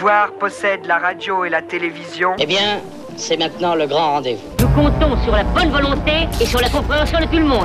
pouvoir possède la radio et la télévision. Eh bien, c'est maintenant le grand rendez-vous. Nous comptons sur la bonne volonté et sur la compréhension de tout le monde.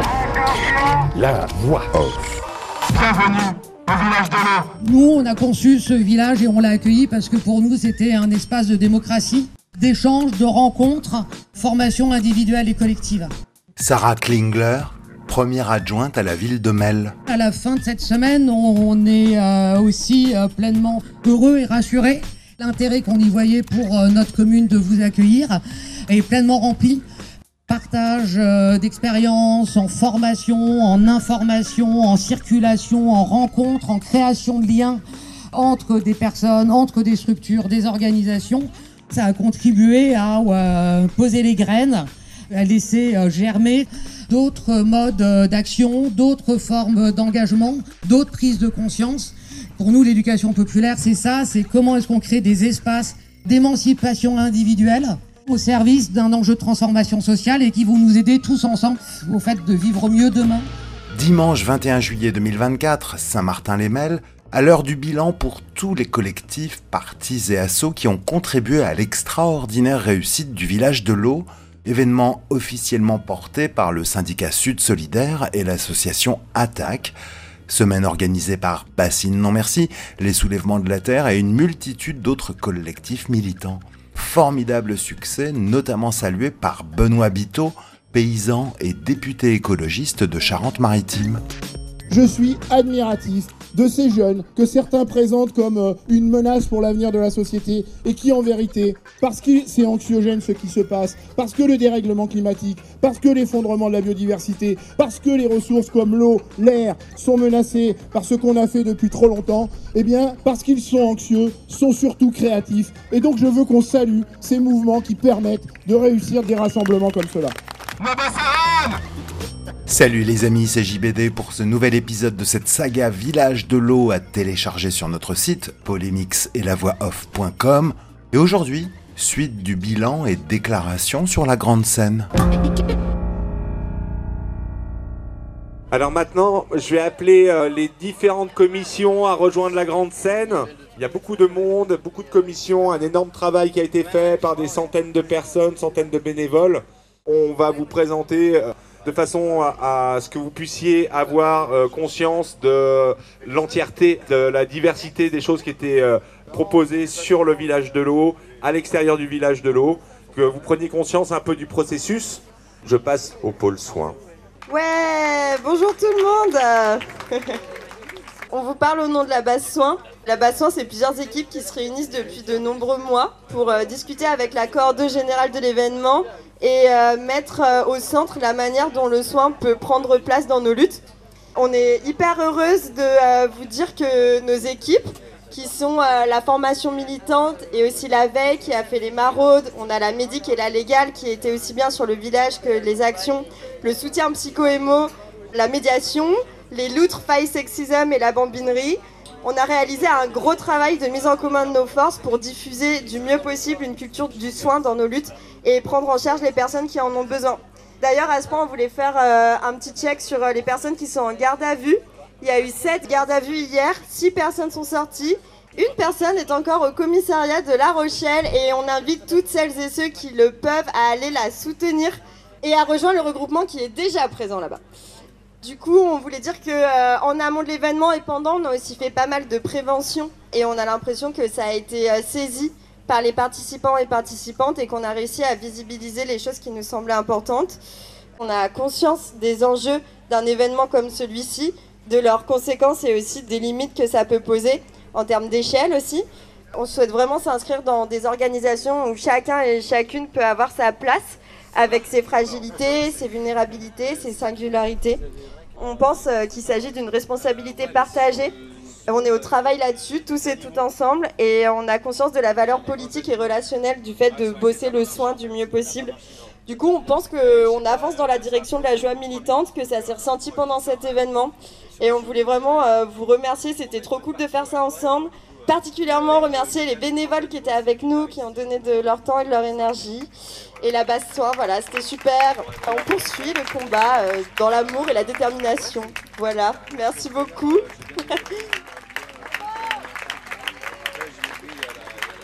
La voix off. Bienvenue au village de l'eau. Nous, on a conçu ce village et on l'a accueilli parce que pour nous, c'était un espace de démocratie, d'échange, de rencontres, formation individuelle et collective. Sarah Klingler, première adjointe à la ville de Melle. À la fin de cette semaine, on est aussi pleinement heureux et rassurés. L'intérêt qu'on y voyait pour notre commune de vous accueillir est pleinement rempli. Partage d'expériences, en formation, en information, en circulation, en rencontre, en création de liens entre des personnes, entre des structures, des organisations. Ça a contribué à poser les graines, à laisser germer d'autres modes d'action, d'autres formes d'engagement, d'autres prises de conscience. Pour nous, l'éducation populaire, c'est ça, c'est comment est-ce qu'on crée des espaces d'émancipation individuelle au service d'un enjeu de transformation sociale et qui vont nous aider tous ensemble au fait de vivre mieux demain. Dimanche 21 juillet 2024, Saint-Martin-les-Melles, à l'heure du bilan pour tous les collectifs, partis et assos qui ont contribué à l'extraordinaire réussite du village de l'eau, événement officiellement porté par le syndicat Sud Solidaire et l'association Attaque, semaine organisée par Bassine Non Merci, les Soulèvements de la Terre et une multitude d'autres collectifs militants. Formidable succès, notamment salué par Benoît Biteau, paysan et député écologiste de Charente-Maritime. Je suis admiratif de ces jeunes que certains présentent comme une menace pour l'avenir de la société et qui en vérité, parce que c'est anxiogène ce qui se passe, parce que le dérèglement climatique, parce que l'effondrement de la biodiversité, parce que les ressources comme l'eau, l'air sont menacées par ce qu'on a fait depuis trop longtemps, eh bien parce qu'ils sont anxieux, sont surtout créatifs et donc je veux qu'on salue ces mouvements qui permettent de réussir des rassemblements comme cela. Salut les amis, c'est JBD pour ce nouvel épisode de cette saga Village de l'eau à télécharger sur notre site polémix-et-la-voix-off.com. Et aujourd'hui, suite du bilan et déclaration sur la grande scène. Alors maintenant, je vais appeler les différentes commissions à rejoindre la grande scène. Il y a beaucoup de monde, beaucoup de commissions, un énorme travail qui a été fait par des centaines de personnes, centaines de bénévoles. On va vous présenter de façon à ce que vous puissiez avoir conscience de l'entièreté, de la diversité des choses qui étaient proposées sur le village de l'eau, à l'extérieur du village de l'eau, que vous preniez conscience un peu du processus. Je passe au pôle soins. Ouais, bonjour tout le monde. On vous parle au nom de la base soins. La base soins, c'est plusieurs équipes qui se réunissent depuis de nombreux mois pour discuter avec la coordonnatrice générale de l'événement et mettre au centre la manière dont le soin peut prendre place dans nos luttes. On est hyper heureuse de vous dire que nos équipes, qui sont la formation militante et aussi la veille qui a fait les maraudes, on a la médic et la légale qui étaient aussi bien sur le village que les actions, le soutien psycho-émo, la médiation, les loutres faille sexisme et la bambinerie. On a réalisé un gros travail de mise en commun de nos forces pour diffuser du mieux possible une culture du soin dans nos luttes et prendre en charge les personnes qui en ont besoin. D'ailleurs, à ce point, on voulait faire un petit check sur les personnes qui sont en garde à vue. Il y a eu 7 gardes à vue hier, 6 personnes sont sorties. Une personne est encore au commissariat de La Rochelle et on invite toutes celles et ceux qui le peuvent à aller la soutenir et à rejoindre le regroupement qui est déjà présent là-bas. Du coup, on voulait dire qu'en amont de l'événement et pendant, on a aussi fait pas mal de prévention et on a l'impression que ça a été saisi par les participants et participantes et qu'on a réussi à visibiliser les choses qui nous semblaient importantes. On a conscience des enjeux d'un événement comme celui-ci, de leurs conséquences et aussi des limites que ça peut poser en termes d'échelle aussi. On souhaite vraiment s'inscrire dans des organisations où chacun et chacune peut avoir sa place avec ses fragilités, ses vulnérabilités, ses singularités. On pense qu'il s'agit d'une responsabilité partagée. On est au travail là-dessus, tous et toutes ensemble, et on a conscience de la valeur politique et relationnelle du fait de bosser le soin du mieux possible. Du coup, on pense qu'on avance dans la direction de la joie militante, que ça s'est ressenti pendant cet événement. Et on voulait vraiment vous remercier, c'était trop cool de faire ça ensemble. Particulièrement remercier les bénévoles qui étaient avec nous, qui ont donné de leur temps et de leur énergie. Et la base soin, voilà, c'était super. On poursuit le combat dans l'amour et la détermination. Voilà, merci beaucoup.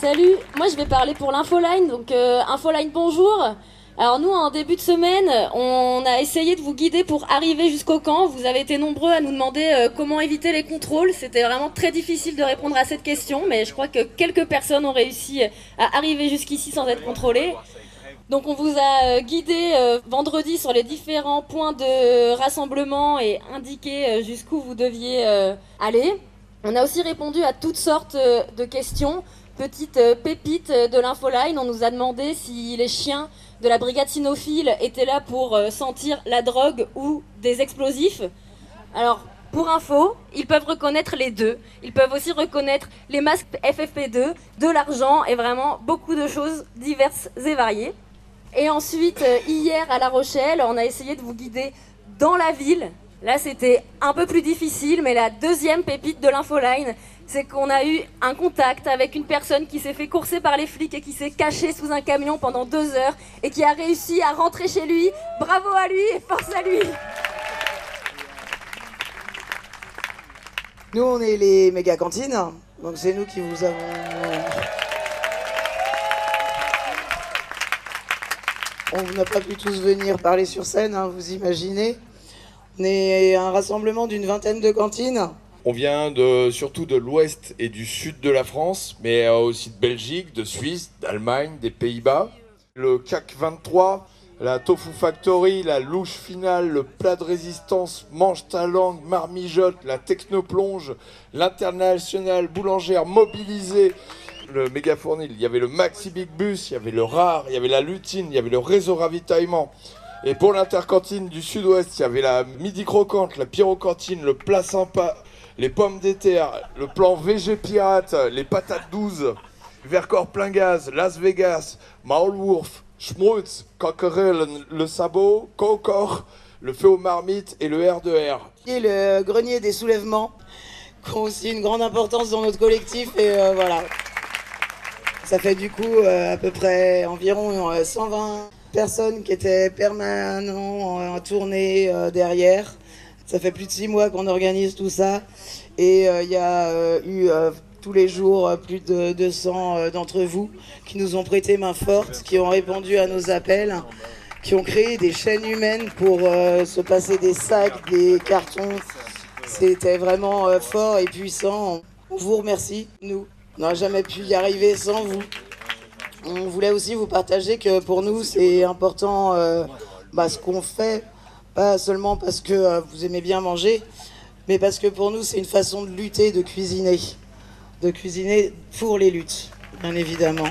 Salut, moi je vais parler pour l'Infoline, donc Infoline bonjour. Alors nous en début de semaine, on a essayé de vous guider pour arriver jusqu'au camp. Vous avez été nombreux à nous demander comment éviter les contrôles. C'était vraiment très difficile de répondre à cette question, mais je crois que quelques personnes ont réussi à arriver jusqu'ici sans être contrôlées. Donc on vous a guidé vendredi sur les différents points de rassemblement et indiqué jusqu'où vous deviez aller. On a aussi répondu à toutes sortes de questions. Petite pépite de l'Infoline, on nous a demandé si les chiens de la brigade cynophile étaient là pour sentir la drogue ou des explosifs. Alors, pour info, ils peuvent reconnaître les deux. Ils peuvent aussi reconnaître les masques FFP2, de l'argent et vraiment beaucoup de choses diverses et variées. Et ensuite, hier à La Rochelle, on a essayé de vous guider dans la ville. Là, c'était un peu plus difficile, mais la deuxième pépite de l'Infoline, c'est qu'on a eu un contact avec une personne qui s'est fait courser par les flics et qui s'est cachée sous un camion pendant 2 heures et qui a réussi à rentrer chez lui. Bravo à lui et force à lui. Nous, on est les méga cantines, donc c'est nous qui vous avons... On n'a pas pu tous venir parler sur scène, hein, vous imaginez. On est un rassemblement d'une 20aine de cantines. On vient surtout de l'ouest et du sud de la France, mais aussi de Belgique, de Suisse, d'Allemagne, des Pays-Bas. Le CAC 23, la Tofu Factory, la louche finale, le plat de résistance, mange ta langue, marmijote, la technoplonge, l'international boulangère mobilisée, le méga fournil, il y avait le Maxi Big Bus, il y avait le RAR, il y avait la lutine, il y avait le réseau ravitaillement. Et pour l'intercantine du sud-ouest, il y avait la midi croquante, la pyrocantine, le plat sympa, les pommes d'éther, le plan VG Pirate, les patates 12, Vercors plein gaz, Las Vegas, Maulwurf, Schmutz, Coquerel, le sabot, Cocor, le feu aux marmites et le R2R. Et le grenier des soulèvements, qui ont aussi une grande importance dans notre collectif, et voilà. Ça fait du coup à peu près environ 120 personnes qui étaient permanents en tournée derrière. Ça fait plus de 6 mois qu'on organise tout ça et il y a eu tous les jours plus de 200 d'entre vous qui nous ont prêté main forte, qui ont répondu à nos appels, qui ont créé des chaînes humaines pour se passer des sacs, des cartons. C'était vraiment fort et puissant. On vous remercie, nous. On n'aurait jamais pu y arriver sans vous. On voulait aussi vous partager que pour nous, c'est important ce qu'on fait, pas seulement parce que vous aimez bien manger, mais parce que pour nous, c'est une façon de lutter, de cuisiner pour les luttes, bien évidemment.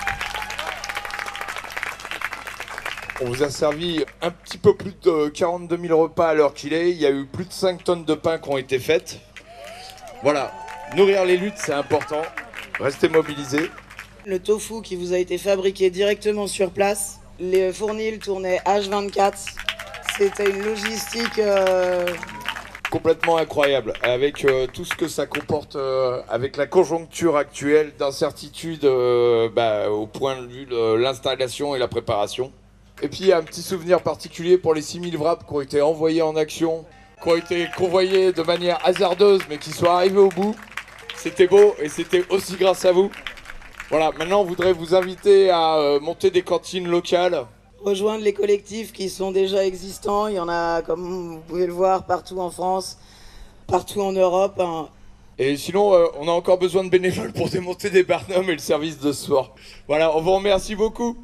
On vous a servi un petit peu plus de 42 000 repas à l'heure qu'il est. Il y a eu plus de 5 tonnes de pain qui ont été faites. Voilà, nourrir les luttes, c'est important. Restez mobilisés. Le tofu qui vous a été fabriqué directement sur place. Les fournils tournaient H24. C'était une logistique... complètement incroyable, avec tout ce que ça comporte, avec la conjoncture actuelle d'incertitude au point de vue de l'installation et la préparation. Et puis un petit souvenir particulier pour les 6000 wraps qui ont été envoyés en action, qui ont été convoyés de manière hasardeuse, mais qui sont arrivés au bout. C'était beau et c'était aussi grâce à vous. Voilà, maintenant on voudrait vous inviter à monter des cantines locales. Rejoindre les collectifs qui sont déjà existants. Il y en a, comme vous pouvez le voir, partout en France, partout en Europe. Et sinon, on a encore besoin de bénévoles pour démonter des barnums et le service de soir. Voilà, on vous remercie beaucoup.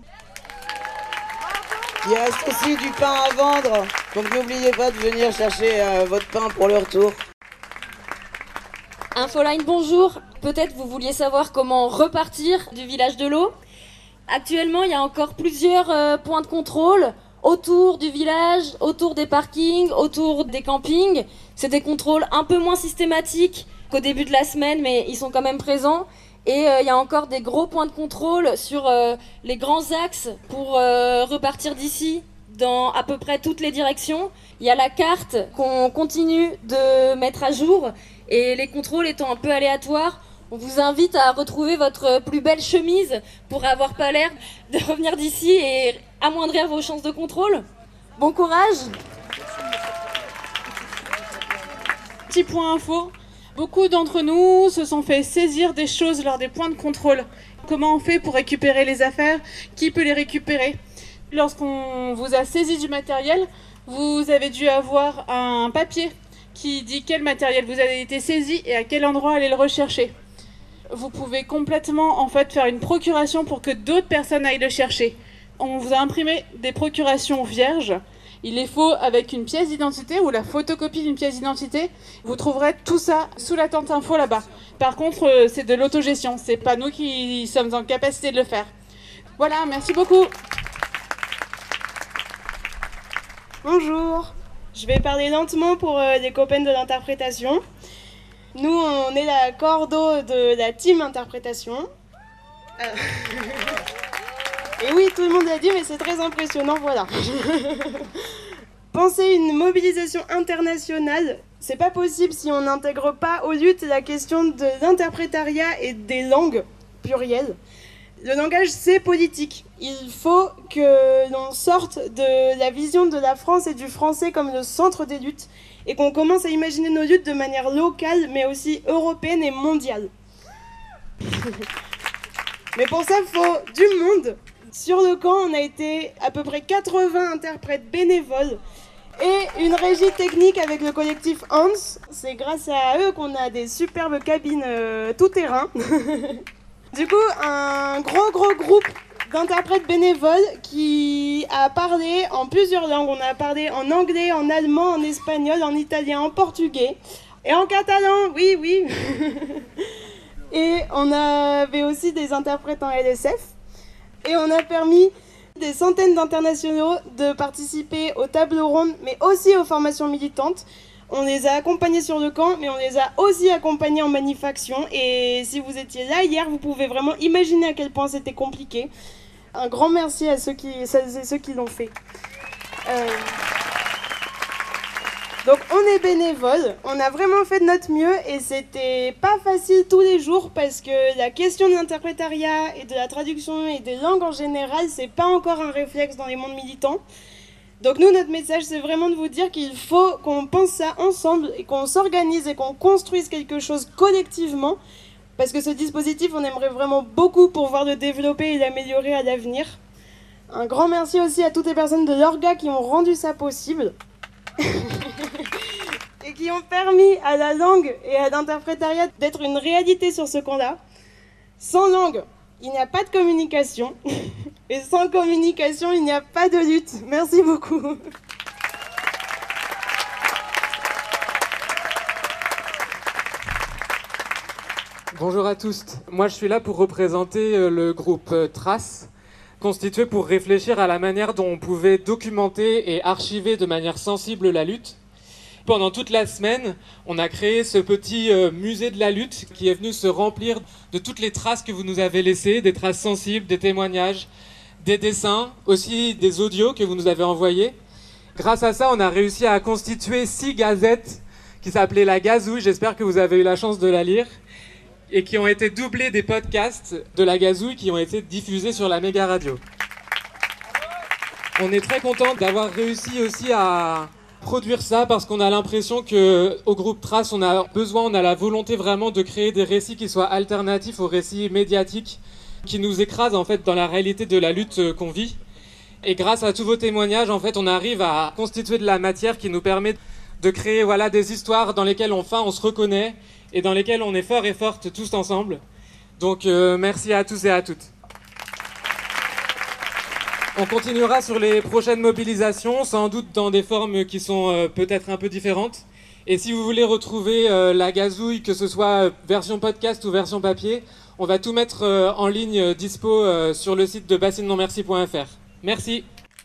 Il reste aussi du pain à vendre, donc n'oubliez pas de venir chercher votre pain pour le retour. Infoline, bonjour. Peut-être vous vouliez savoir comment repartir du village de l'eau. Actuellement, il y a encore plusieurs points de contrôle autour du village, autour des parkings, autour des campings. C'est des contrôles un peu moins systématiques qu'au début de la semaine, mais ils sont quand même présents. Et il y a encore des gros points de contrôle sur les grands axes pour repartir d'ici dans à peu près toutes les directions. Il y a la carte qu'on continue de mettre à jour et les contrôles étant un peu aléatoires, on vous invite à retrouver votre plus belle chemise pour avoir pas l'air de revenir d'ici et amoindrir vos chances de contrôle. Bon courage! Petit point info. Beaucoup d'entre nous se sont fait saisir des choses lors des points de contrôle. Comment on fait pour récupérer les affaires? Qui peut les récupérer? Lorsqu'on vous a saisi du matériel, vous avez dû avoir un papier qui dit quel matériel vous avez été saisi et à quel endroit aller le rechercher. Vous pouvez complètement faire une procuration pour que d'autres personnes aillent le chercher. On vous a imprimé des procurations vierges. Il les faut avec une pièce d'identité ou la photocopie d'une pièce d'identité. Vous trouverez tout ça sous la tente info là-bas. Par contre, c'est de l'autogestion. C'est pas nous qui sommes en capacité de le faire. Voilà, merci beaucoup. Bonjour. Je vais parler lentement pour les copains de l'interprétation. Nous, on est la cordo de la team interprétation. Et oui, tout le monde l'a dit, mais c'est très impressionnant, voilà. Penser une mobilisation internationale, c'est pas possible si on n'intègre pas aux luttes la question de l'interprétariat et des langues plurielles. Le langage, c'est politique. Il faut que l'on sorte de la vision de la France et du français comme le centre des luttes et qu'on commence à imaginer nos luttes de manière locale, mais aussi européenne et mondiale. Mais pour ça, il faut du monde. Sur le camp, on a été à peu près 80 interprètes bénévoles et une régie technique avec le collectif Hans. C'est grâce à eux qu'on a des superbes cabines tout-terrain. Du coup, un gros groupe d'interprètes bénévoles qui a parlé en plusieurs langues. On a parlé en anglais, en allemand, en espagnol, en italien, en portugais et en catalan, oui. Et on avait aussi des interprètes en LSF. Et on a permis des centaines d'internationaux de participer aux tables rondes, mais aussi aux formations militantes. On les a accompagnés sur le camp, mais on les a aussi accompagnés en manifestation. Et si vous étiez là hier, vous pouvez vraiment imaginer à quel point c'était compliqué. Un grand merci à ceux qui l'ont fait. Donc on est bénévoles, on a vraiment fait de notre mieux et c'était pas facile tous les jours parce que la question de l'interprétariat et de la traduction et des langues en général, c'est pas encore un réflexe dans les mondes militants. Donc nous, notre message, c'est vraiment de vous dire qu'il faut qu'on pense ça ensemble et qu'on s'organise et qu'on construise quelque chose collectivement parce que ce dispositif, on aimerait vraiment beaucoup pouvoir le développer et l'améliorer à l'avenir. Un grand merci aussi à toutes les personnes de l'Orga qui ont rendu ça possible. Et qui ont permis à la langue et à l'interprétariat d'être une réalité sur ce camp-là. Sans langue, il n'y a pas de communication. Et sans communication, il n'y a pas de lutte. Merci beaucoup. Bonjour à tous. Moi, je suis là pour représenter le groupe Trace, constitué pour réfléchir à la manière dont on pouvait documenter et archiver de manière sensible la lutte. Pendant toute la semaine, on a créé ce petit musée de la lutte qui est venu se remplir de toutes les traces que vous nous avez laissées, des traces sensibles, des témoignages, des dessins, aussi des audios que vous nous avez envoyés. Grâce à ça, on a réussi à constituer 6 gazettes qui s'appelaient La Gazouille, j'espère que vous avez eu la chance de la lire, et qui ont été doublés des podcasts de La Gazouille qui ont été diffusés sur la méga radio. On est très content d'avoir réussi aussi à produire ça parce qu'on a l'impression qu'au groupe Trace, on a la volonté vraiment de créer des récits qui soient alternatifs aux récits médiatiques qui nous écrasent en fait dans la réalité de la lutte qu'on vit. Et grâce à tous vos témoignages, en fait, on arrive à constituer de la matière qui nous permet de créer des histoires dans lesquelles on se reconnaît et dans lesquelles on est fort et forte tous ensemble. Donc merci à tous et à toutes. On continuera sur les prochaines mobilisations, sans doute dans des formes qui sont peut-être un peu différentes. Et si vous voulez retrouver La Gazouille, que ce soit version podcast ou version papier, on va tout mettre en ligne dispo sur le site de bassinenonmerci.fr. Merci.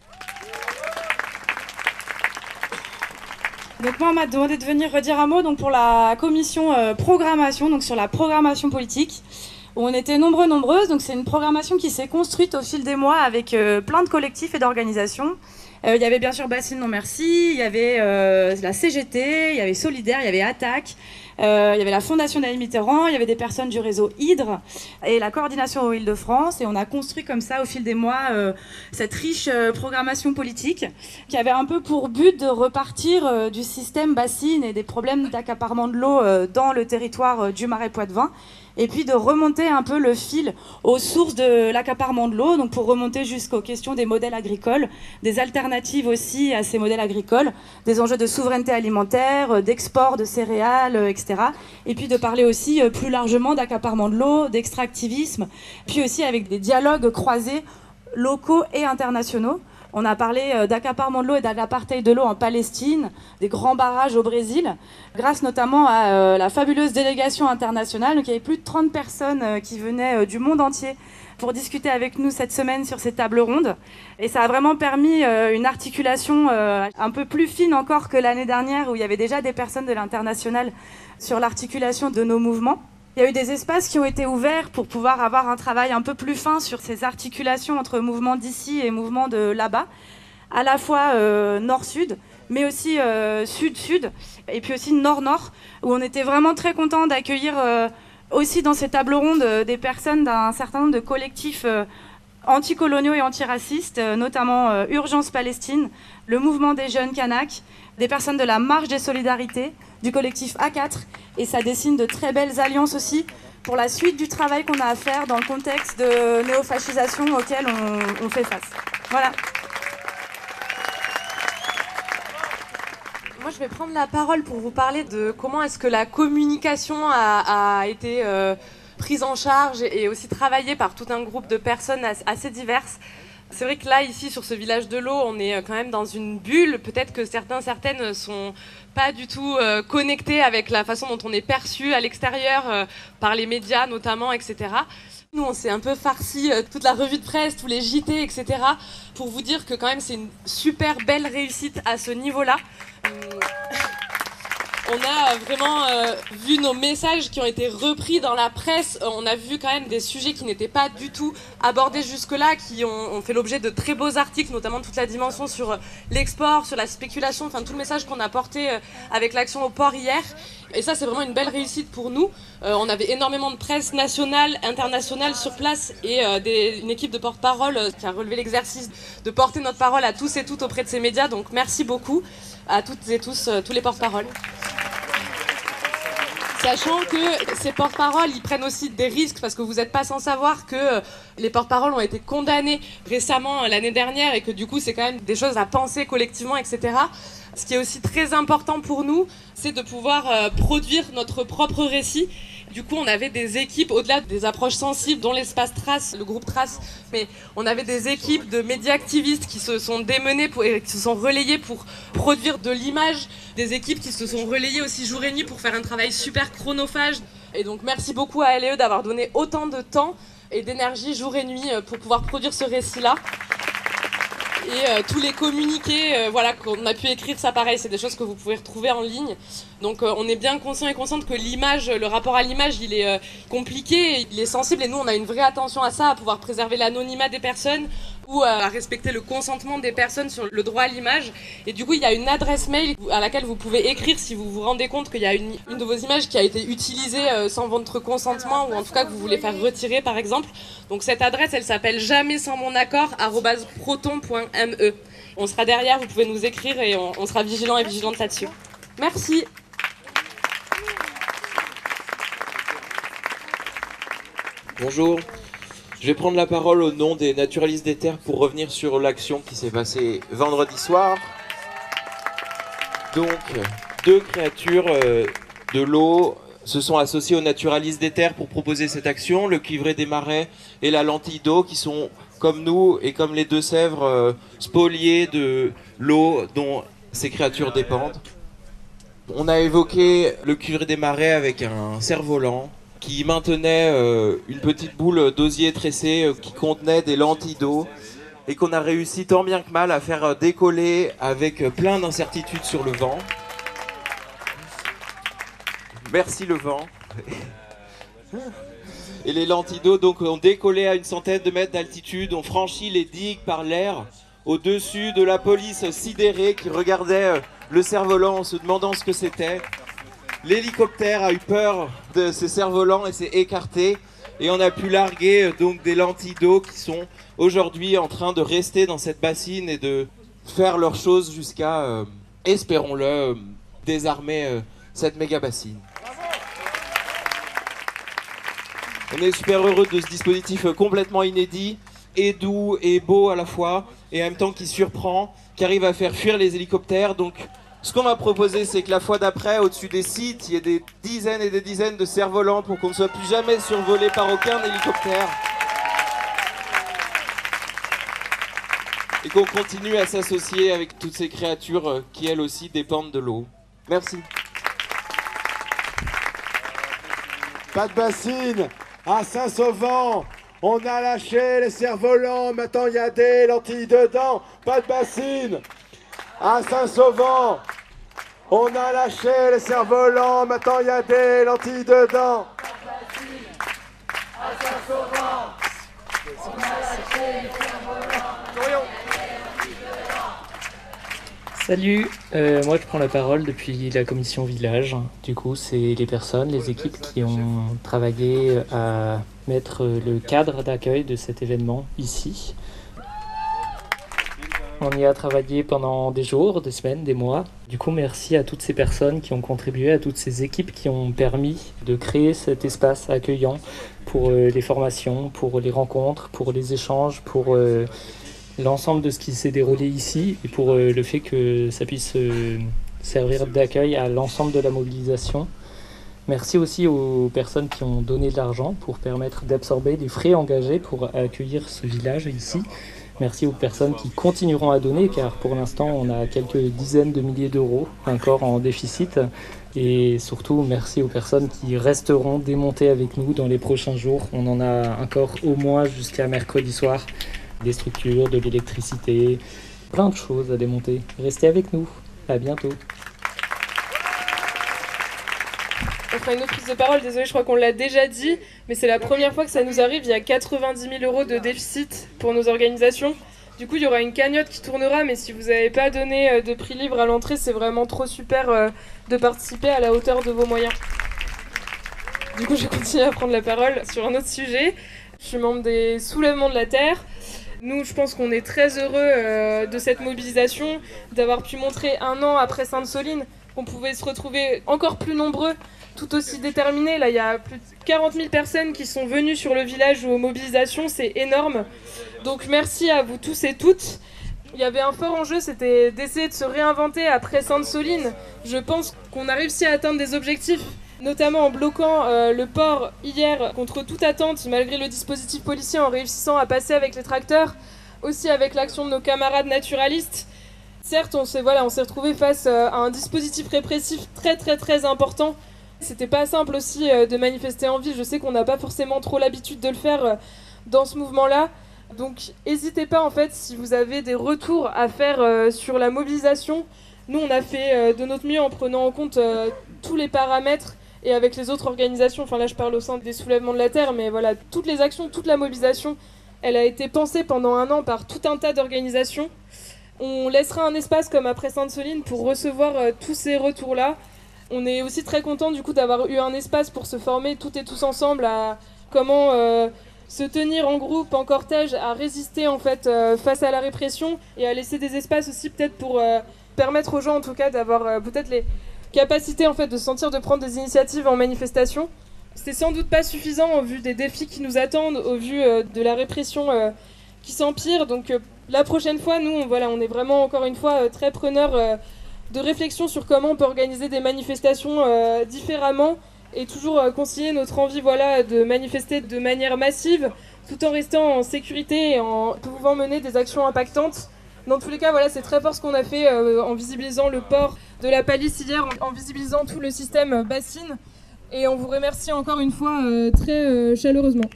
Donc moi, on m'a demandé de venir redire un mot pour la commission programmation, donc sur la programmation politique. On était nombreuses, donc c'est une programmation qui s'est construite au fil des mois avec plein de collectifs et d'organisations. Il y avait bien sûr Bassine Non Merci, il y avait la CGT, il y avait Solidaire, il y avait Attaque, Il y avait la Fondation Daniel Mitterrand, il y avait des personnes du réseau Hydre et la coordination Île-de-France. Et on a construit comme ça, au fil des mois, cette riche programmation politique qui avait un peu pour but de repartir du système bassine et des problèmes d'accaparement de l'eau dans le territoire du Marais poitevin. Et puis de remonter un peu le fil aux sources de l'accaparement de l'eau, donc pour remonter jusqu'aux questions des modèles agricoles, des alternatives aussi à ces modèles agricoles, des enjeux de souveraineté alimentaire, d'export de céréales, etc. Et puis de parler aussi plus largement d'accaparement de l'eau, d'extractivisme, puis aussi avec des dialogues croisés locaux et internationaux. On a parlé d'accaparement de l'eau et de l'apartheid de l'eau en Palestine, des grands barrages au Brésil, grâce notamment à la fabuleuse délégation internationale. Donc, il y avait plus de 30 personnes qui venaient du monde entier pour discuter avec nous cette semaine sur ces tables rondes. Et ça a vraiment permis une articulation un peu plus fine encore que l'année dernière, où il y avait déjà des personnes de l'international sur l'articulation de nos mouvements. Il y a eu des espaces qui ont été ouverts pour pouvoir avoir un travail un peu plus fin sur ces articulations entre mouvements d'ici et mouvements de là-bas, à la fois nord-sud, mais aussi sud-sud, et puis aussi nord-nord, où on était vraiment très contents d'accueillir aussi dans ces tables rondes des personnes d'un certain nombre de collectifs anticoloniaux et antiracistes, notamment Urgence Palestine, le mouvement des jeunes Kanaks, des personnes de la Marche des Solidarités, du collectif A4, et ça dessine de très belles alliances aussi pour la suite du travail qu'on a à faire dans le contexte de néofascisation auquel on fait face. Voilà. Moi, je vais prendre la parole pour vous parler de comment est-ce que la communication a été prise en charge et aussi travaillée par tout un groupe de personnes assez diverses. C'est vrai que là, ici, sur ce village de l'eau, on est quand même dans une bulle. Peut-être que certaines sont pas du tout connectés avec la façon dont on est perçu à l'extérieur par les médias notamment, etc. Nous, on s'est un peu farci toute la revue de presse, tous les JT, etc. pour vous dire que quand même c'est une super belle réussite à ce niveau-là. On a vraiment vu nos messages qui ont été repris dans la presse. On a vu quand même des sujets qui n'étaient pas du tout abordés jusque-là, qui ont fait l'objet de très beaux articles, notamment toute la dimension sur l'export, sur la spéculation, enfin tout le message qu'on a porté avec l'action au port hier. Et ça, c'est vraiment une belle réussite pour nous. On avait énormément de presse nationale, internationale sur place et une équipe de porte-parole qui a relevé l'exercice de porter notre parole à tous et toutes auprès de ces médias. Donc merci beaucoup à toutes et tous, tous les porte-paroles. Sachant que ces porte-paroles, ils prennent aussi des risques parce que vous n'êtes pas sans savoir que les porte-paroles ont été condamnés récemment l'année dernière et que du coup c'est quand même des choses à penser collectivement, etc. Ce qui est aussi très important pour nous, c'est de pouvoir produire notre propre récit. Du coup, on avait des équipes, au-delà des approches sensibles, dont l'espace Trace, le groupe Trace, mais on avait des équipes de médias activistes qui se sont démenées et qui se sont relayées pour produire de l'image, des équipes qui se sont relayées aussi jour et nuit pour faire un travail super chronophage. Et donc, merci beaucoup à LE d'avoir donné autant de temps et d'énergie jour et nuit pour pouvoir produire ce récit-là. Et tous les communiqués voilà, qu'on a pu écrire, ça pareil, c'est des choses que vous pouvez retrouver en ligne. Donc on est bien conscient et consciente que l'image, le rapport à l'image, il est compliqué, il est sensible et nous on a une vraie attention à ça, à pouvoir préserver l'anonymat des personnes ou à respecter le consentement des personnes sur le droit à l'image. Et du coup il y a une adresse mail à laquelle vous pouvez écrire si vous vous rendez compte qu'il y a une de vos images qui a été utilisée sans votre consentement ou en tout cas que vous voulez faire retirer par exemple. Donc cette adresse elle s'appelle jamais sans mon accord @proton.me. On sera derrière, vous pouvez nous écrire et on sera vigilants et vigilantes là-dessus. Merci. Bonjour, je vais prendre la parole au nom des naturalistes des terres pour revenir sur l'action qui s'est passée vendredi soir. Donc, deux créatures de l'eau se sont associées aux naturalistes des terres pour proposer cette action, le cuivré des marais et la lentille d'eau qui sont, comme nous et comme les Deux-Sèvres, spoliés de l'eau dont ces créatures dépendent. On a évoqué le cuivré des marais avec un cerf-volant qui maintenait une petite boule d'osier tressé qui contenait des lentilles d'eau et qu'on a réussi tant bien que mal à faire décoller avec plein d'incertitudes sur le vent. Merci le vent. Et les lentilles d'eau donc ont décollé à une centaine de mètres d'altitude, ont franchi les digues par l'air au-dessus de la police sidérée qui regardait le cerf-volant en se demandant ce que c'était. l'hélicoptère a eu peur de ces cerfs-volants et s'est écarté. Et on a pu larguer donc des lentilles d'eau qui sont aujourd'hui en train de rester dans cette bassine et de faire leurs choses jusqu'à, espérons-le, désarmer cette méga bassine. On est super heureux de ce dispositif complètement inédit, et doux et beau à la fois, et en même temps qui surprend, qui arrive à faire fuir les hélicoptères. Donc ce qu'on m'a proposé, c'est que la fois d'après, au-dessus des sites, il y ait des dizaines et des dizaines de cerfs-volants pour qu'on ne soit plus jamais survolé par aucun hélicoptère. Et qu'on continue à s'associer avec toutes ces créatures qui, elles aussi, dépendent de l'eau. Merci. Pas de bassine à Saint-Sauvant. On a lâché les cerfs-volants, maintenant il y a des lentilles dedans. Pas de bassine à Saint-Sauvant. On a lâché les cerfs-volants, maintenant il y a des lentilles dedans. Pas de bassine à Saint-Sauvant. On a lâché les cerfs-volants. Salut, moi je prends la parole depuis la commission village. Du coup, c'est les personnes, les équipes qui ont travaillé à mettre le cadre d'accueil de cet événement ici. On y a travaillé pendant des jours, des semaines, des mois. Du coup, merci à toutes ces personnes qui ont contribué, à toutes ces équipes qui ont permis de créer cet espace accueillant pour les formations, pour les rencontres, pour les échanges, pour l'ensemble de ce qui s'est déroulé ici et pour le fait que ça puisse servir d'accueil à l'ensemble de la mobilisation. Merci aussi aux personnes qui ont donné de l'argent pour permettre d'absorber les frais engagés pour accueillir ce village ici. Merci aux personnes qui continueront à donner, car pour l'instant, on a quelques dizaines de milliers d'euros encore en déficit. Et surtout, merci aux personnes qui resteront démontées avec nous dans les prochains jours. On en a encore au moins jusqu'à mercredi soir. Des structures, de l'électricité, plein de choses à démonter. Restez avec nous. À bientôt. On fera une autre prise de parole, désolé, je crois qu'on l'a déjà dit, mais c'est la première fois que ça nous arrive. Il y a 90 000 euros de déficit pour nos organisations. Du coup, il y aura une cagnotte qui tournera, mais si vous n'avez pas donné de prix libre à l'entrée, c'est vraiment trop super de participer à la hauteur de vos moyens. Du coup, je vais continuer à prendre la parole sur un autre sujet. Je suis membre des Soulèvements de la Terre. Nous, je pense qu'on est très heureux de cette mobilisation, d'avoir pu montrer un an après Sainte-Soline qu'on pouvait se retrouver encore plus nombreux, tout aussi déterminés. Là, il y a plus de 40 000 personnes qui sont venues sur le village aux mobilisations, c'est énorme. Donc merci à vous tous et toutes. Il y avait un fort enjeu, c'était d'essayer de se réinventer après Sainte-Soline. Je pense qu'on a réussi à atteindre des objectifs, notamment en bloquant le port hier contre toute attente, malgré le dispositif policier, en réussissant à passer avec les tracteurs, aussi avec l'action de nos camarades naturalistes. Certes, on s'est retrouvé face à un dispositif répressif très important. C'était pas simple aussi de manifester en ville. Je sais qu'on n'a pas forcément trop l'habitude de le faire dans ce mouvement-là. Donc n'hésitez pas, en fait, si vous avez des retours à faire sur la mobilisation. Nous, on a fait de notre mieux en prenant en compte tous les paramètres et avec les autres organisations. Enfin là, je parle au sein des Soulèvements de la Terre, mais voilà, toutes les actions, toute la mobilisation, elle a été pensée pendant un an par tout un tas d'organisations. On laissera un espace comme après Sainte-Soline pour recevoir tous ces retours-là. On est aussi très content du coup d'avoir eu un espace pour se former toutes et tous ensemble à comment se tenir en groupe, en cortège, à résister en fait face à la répression et à laisser des espaces aussi peut-être pour permettre aux gens en tout cas d'avoir peut-être les capacités en fait de se sentir de prendre des initiatives en manifestation. C'est sans doute pas suffisant au vu des défis qui nous attendent, au vu de la répression qui s'empire. Donc la prochaine fois, nous, on est vraiment encore une fois très preneurs de réflexion sur comment on peut organiser des manifestations différemment et toujours concilier notre envie de manifester de manière massive tout en restant en sécurité et en pouvant mener des actions impactantes. Dans tous les cas, c'est très fort ce qu'on a fait en visibilisant le port de la Palisse hier, en visibilisant tout le système bassine. Et on vous remercie encore une fois très chaleureusement.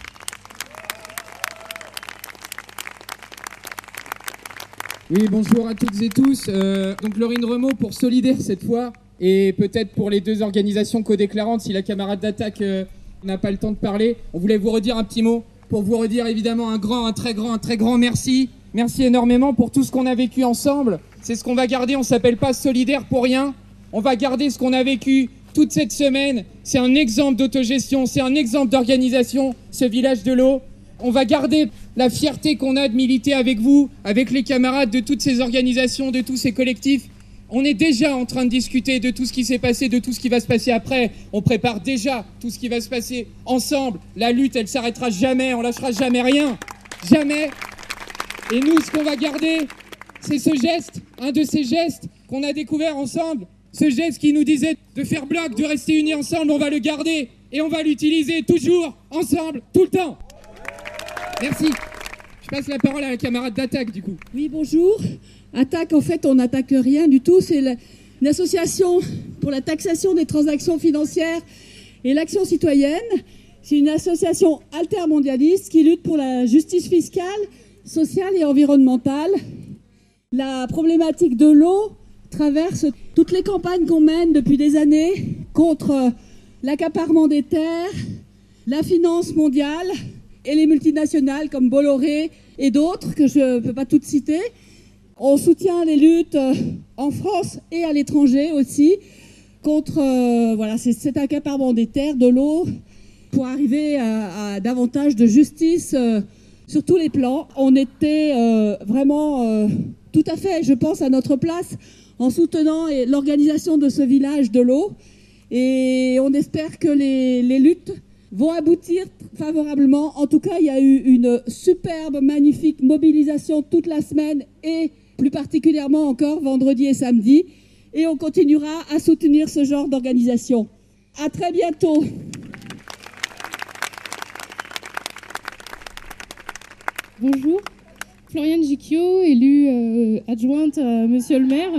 Oui, bonjour à toutes et tous. Donc Laurine Remaud pour Solidaire cette fois, et peut-être pour les deux organisations co-déclarantes, si la camarade d'attaque n'a pas le temps de parler. On voulait vous redire un petit mot, pour vous redire évidemment un très grand merci. Merci énormément pour tout ce qu'on a vécu ensemble. C'est ce qu'on va garder, on ne s'appelle pas Solidaire pour rien. On va garder ce qu'on a vécu toute cette semaine, c'est un exemple d'autogestion, c'est un exemple d'organisation, ce village de l'eau. On va garder la fierté qu'on a de militer avec vous, avec les camarades de toutes ces organisations, de tous ces collectifs. On est déjà en train de discuter de tout ce qui s'est passé, de tout ce qui va se passer après. On prépare déjà tout ce qui va se passer ensemble. La lutte, elle s'arrêtera jamais, on lâchera jamais rien. Jamais. Et nous, ce qu'on va garder, c'est ce geste, un de ces gestes qu'on a découvert ensemble. Ce geste qui nous disait de faire bloc, de rester unis ensemble, on va le garder et on va l'utiliser toujours, ensemble, tout le temps. Merci. Je passe la parole à la camarade d'Attaque, du coup. Oui, bonjour. Attaque, en fait, on n'attaque rien du tout. C'est une association pour la taxation des transactions financières et l'action citoyenne. C'est une association altermondialiste qui lutte pour la justice fiscale, sociale et environnementale. La problématique de l'eau traverse toutes les campagnes qu'on mène depuis des années contre l'accaparement des terres, la finance mondiale et les multinationales comme Bolloré et d'autres que je ne peux pas toutes citer. On soutient les luttes en France et à l'étranger aussi contre cet accaparement des terres, de l'eau, pour arriver à davantage de justice sur tous les plans. On était vraiment tout à fait, je pense, à notre place en soutenant l'organisation de ce village de l'eau. Et on espère que les luttes vont aboutir favorablement. En tout cas, il y a eu une superbe, magnifique mobilisation toute la semaine et plus particulièrement encore vendredi et samedi. Et on continuera à soutenir ce genre d'organisation. À très bientôt. Bonjour, Floriane Gicchio, élue adjointe à Monsieur le maire.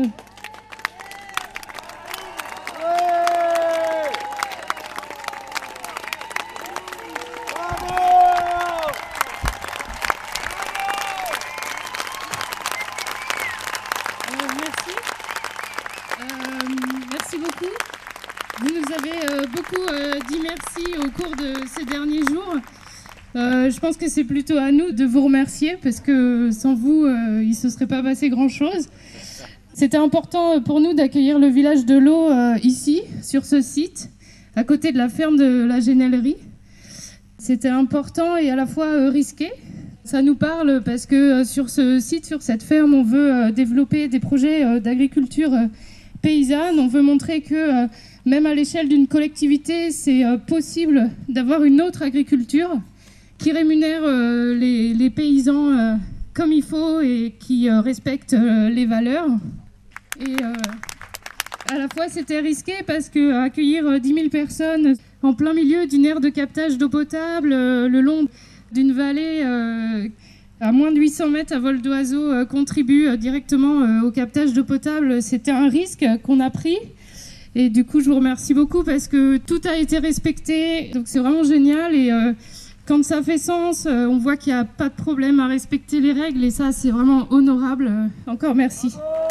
Merci beaucoup. Vous nous avez beaucoup dit merci au cours de ces derniers jours. Je pense que c'est plutôt à nous de vous remercier parce que sans vous, il ne se serait pas passé grand-chose. C'était important pour nous d'accueillir le village de l'eau ici, sur ce site, à côté de la ferme de la Génellerie. C'était important et à la fois risqué. Ça nous parle parce que sur ce site, sur cette ferme, on veut développer des projets d'agriculture paysanne. On veut montrer que même à l'échelle d'une collectivité, c'est possible d'avoir une autre agriculture qui rémunère les paysans comme il faut et qui respecte les valeurs. Et à la fois, c'était risqué parce que accueillir 10 000 personnes en plein milieu d'une aire de captage d'eau potable, le long d'une vallée à moins de 800 mètres à vol d'oiseau, contribue directement au captage d'eau potable, c'était un risque qu'on a pris. Et du coup, je vous remercie beaucoup parce que tout a été respecté. Donc c'est vraiment génial. Et quand ça fait sens, on voit qu'il n'y a pas de problème à respecter les règles. Et ça, c'est vraiment honorable. Encore merci.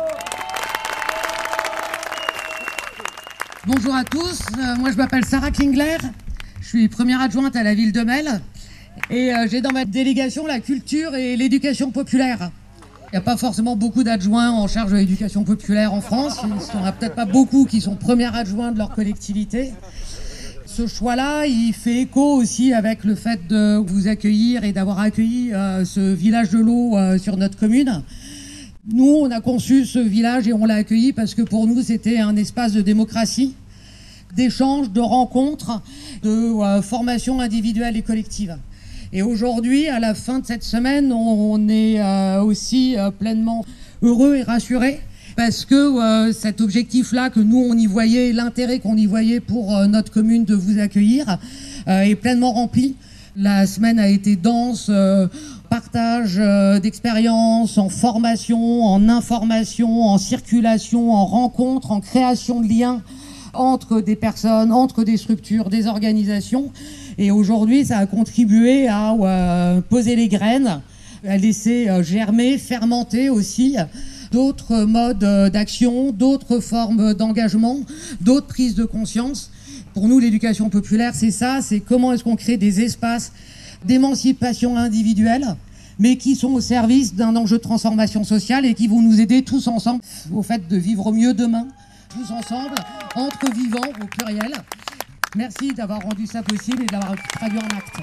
Bonjour à tous. Moi, je m'appelle Sarah Klingler. Je suis première adjointe à la ville de Melle. Et j'ai dans ma délégation la culture et l'éducation populaire. Il n'y a pas forcément beaucoup d'adjoints en charge de l'éducation populaire en France. Il n'y en a peut-être pas beaucoup qui sont premiers adjoints de leur collectivité. Ce choix-là, il fait écho aussi avec le fait de vous accueillir et d'avoir accueilli ce village de l'eau sur notre commune. Nous, on a conçu ce village et on l'a accueilli parce que pour nous, c'était un espace de démocratie, d'échange, de rencontres, de formation individuelle et collective. Et aujourd'hui, à la fin de cette semaine, on est aussi pleinement heureux et rassurés parce que cet objectif-là que nous, on y voyait, l'intérêt qu'on y voyait pour notre commune de vous accueillir est pleinement rempli. La semaine a été dense, partage d'expériences, en formation, en information, en circulation, en rencontre, en création de liens entre des personnes, entre des structures, des organisations. Et aujourd'hui, ça a contribué à poser les graines, à laisser germer, fermenter aussi d'autres modes d'action, d'autres formes d'engagement, d'autres prises de conscience. Pour nous, l'éducation populaire, c'est ça, c'est comment est-ce qu'on crée des espaces d'émancipation individuelle, mais qui sont au service d'un enjeu de transformation sociale et qui vont nous aider tous ensemble au fait de vivre mieux demain. tous ensemble, entre vivants au pluriel. Merci d'avoir rendu ça possible et d'avoir traduit en acte.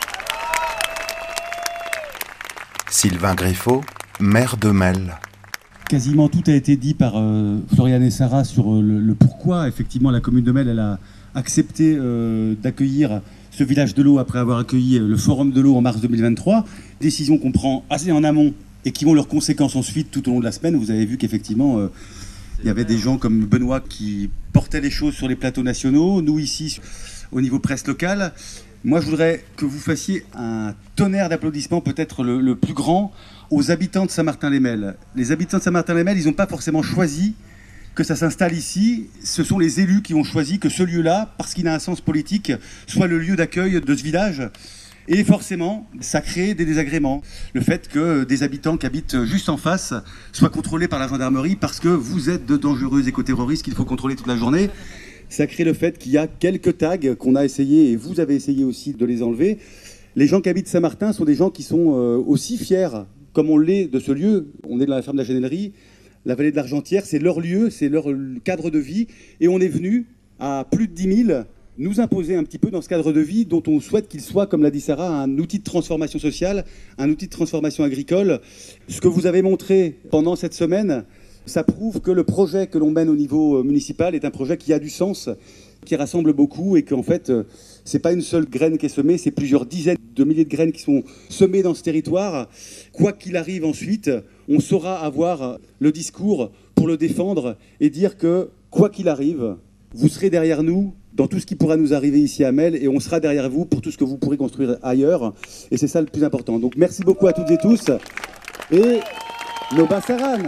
Sylvain Griffaut, maire de Melle. Quasiment tout a été dit par Floriane et Sarah sur le pourquoi, effectivement, la commune de Melle elle a accepté d'accueillir ce village de l'eau après avoir accueilli le forum de l'eau en mars 2023. Décision qu'on prend assez en amont et qui ont leurs conséquences ensuite tout au long de la semaine. Vous avez vu qu'effectivement, il y avait des gens comme Benoît qui portaient les choses sur les plateaux nationaux, nous ici, au niveau presse locale. Moi, je voudrais que vous fassiez un tonnerre d'applaudissements, peut-être le plus grand, aux habitants de Saint-Martin-les-Melles. Les habitants de Saint-Martin-les-Melles, ils n'ont pas forcément choisi que ça s'installe ici. Ce sont les élus qui ont choisi que ce lieu-là, parce qu'il a un sens politique, soit le lieu d'accueil de ce village. Et forcément, ça crée des désagréments. Le fait que des habitants qui habitent juste en face soient contrôlés par la gendarmerie parce que vous êtes de dangereux éco-terroristes qu'il faut contrôler toute la journée. Ça crée le fait qu'il y a quelques tags qu'on a essayé, et vous avez essayé aussi de les enlever. Les gens qui habitent Saint-Martin sont des gens qui sont aussi fiers, comme on l'est de ce lieu. On est dans la ferme de la Génellerie, la vallée de l'Argentière, c'est leur lieu, c'est leur cadre de vie. Et on est venu à plus de 10 000 nous imposer un petit peu dans ce cadre de vie dont on souhaite qu'il soit, comme l'a dit Sarah, un outil de transformation sociale, un outil de transformation agricole. Ce que vous avez montré pendant cette semaine, ça prouve que le projet que l'on mène au niveau municipal est un projet qui a du sens, qui rassemble beaucoup et qu'en fait, c'est pas une seule graine qui est semée, c'est plusieurs dizaines de milliers de graines qui sont semées dans ce territoire. Quoi qu'il arrive ensuite, on saura avoir le discours pour le défendre et dire que, quoi qu'il arrive, vous serez derrière nous dans tout ce qui pourra nous arriver ici à Melle et on sera derrière vous pour tout ce que vous pourrez construire ailleurs. Et c'est ça le plus important. Donc merci beaucoup à toutes et tous. Et nos Bassaranes.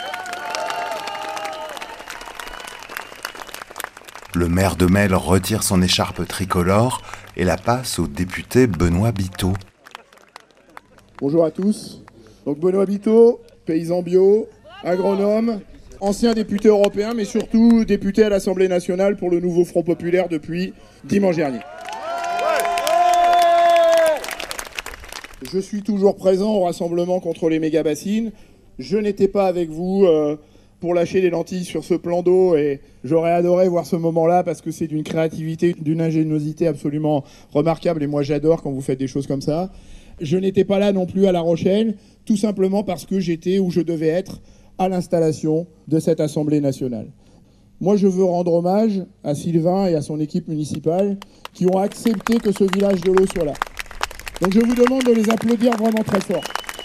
Le maire de Melle retire son écharpe tricolore et la passe au député Benoît Biteau. Bonjour à tous. Donc Benoît Biteau, paysan bio, agronome, ancien député européen, mais surtout député à l'Assemblée nationale pour le nouveau Front populaire depuis dimanche dernier. Je suis toujours présent au rassemblement contre les méga-bassines. Je n'étais pas avec vous pour lâcher les lentilles sur ce plan d'eau et j'aurais adoré voir ce moment-là parce que c'est d'une créativité, d'une ingéniosité absolument remarquable et moi j'adore quand vous faites des choses comme ça. Je n'étais pas là non plus à La Rochelle, tout simplement parce que j'étais où je devais être à l'installation de cette Assemblée nationale. Moi, je veux rendre hommage à Sylvain et à son équipe municipale qui ont accepté que ce village de l'eau soit là. Donc je vous demande de les applaudir vraiment très fort.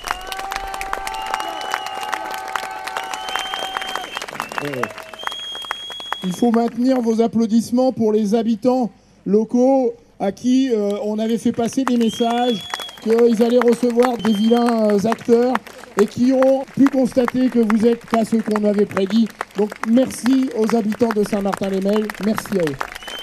Il faut maintenir vos applaudissements pour les habitants locaux à qui on avait fait passer des messages qu'ils allaient recevoir des vilains acteurs et qui ont pu constater que vous n'êtes pas ceux qu'on avait prédit. Donc merci aux habitants de Saint-Martin-les-Melles, merci à eux.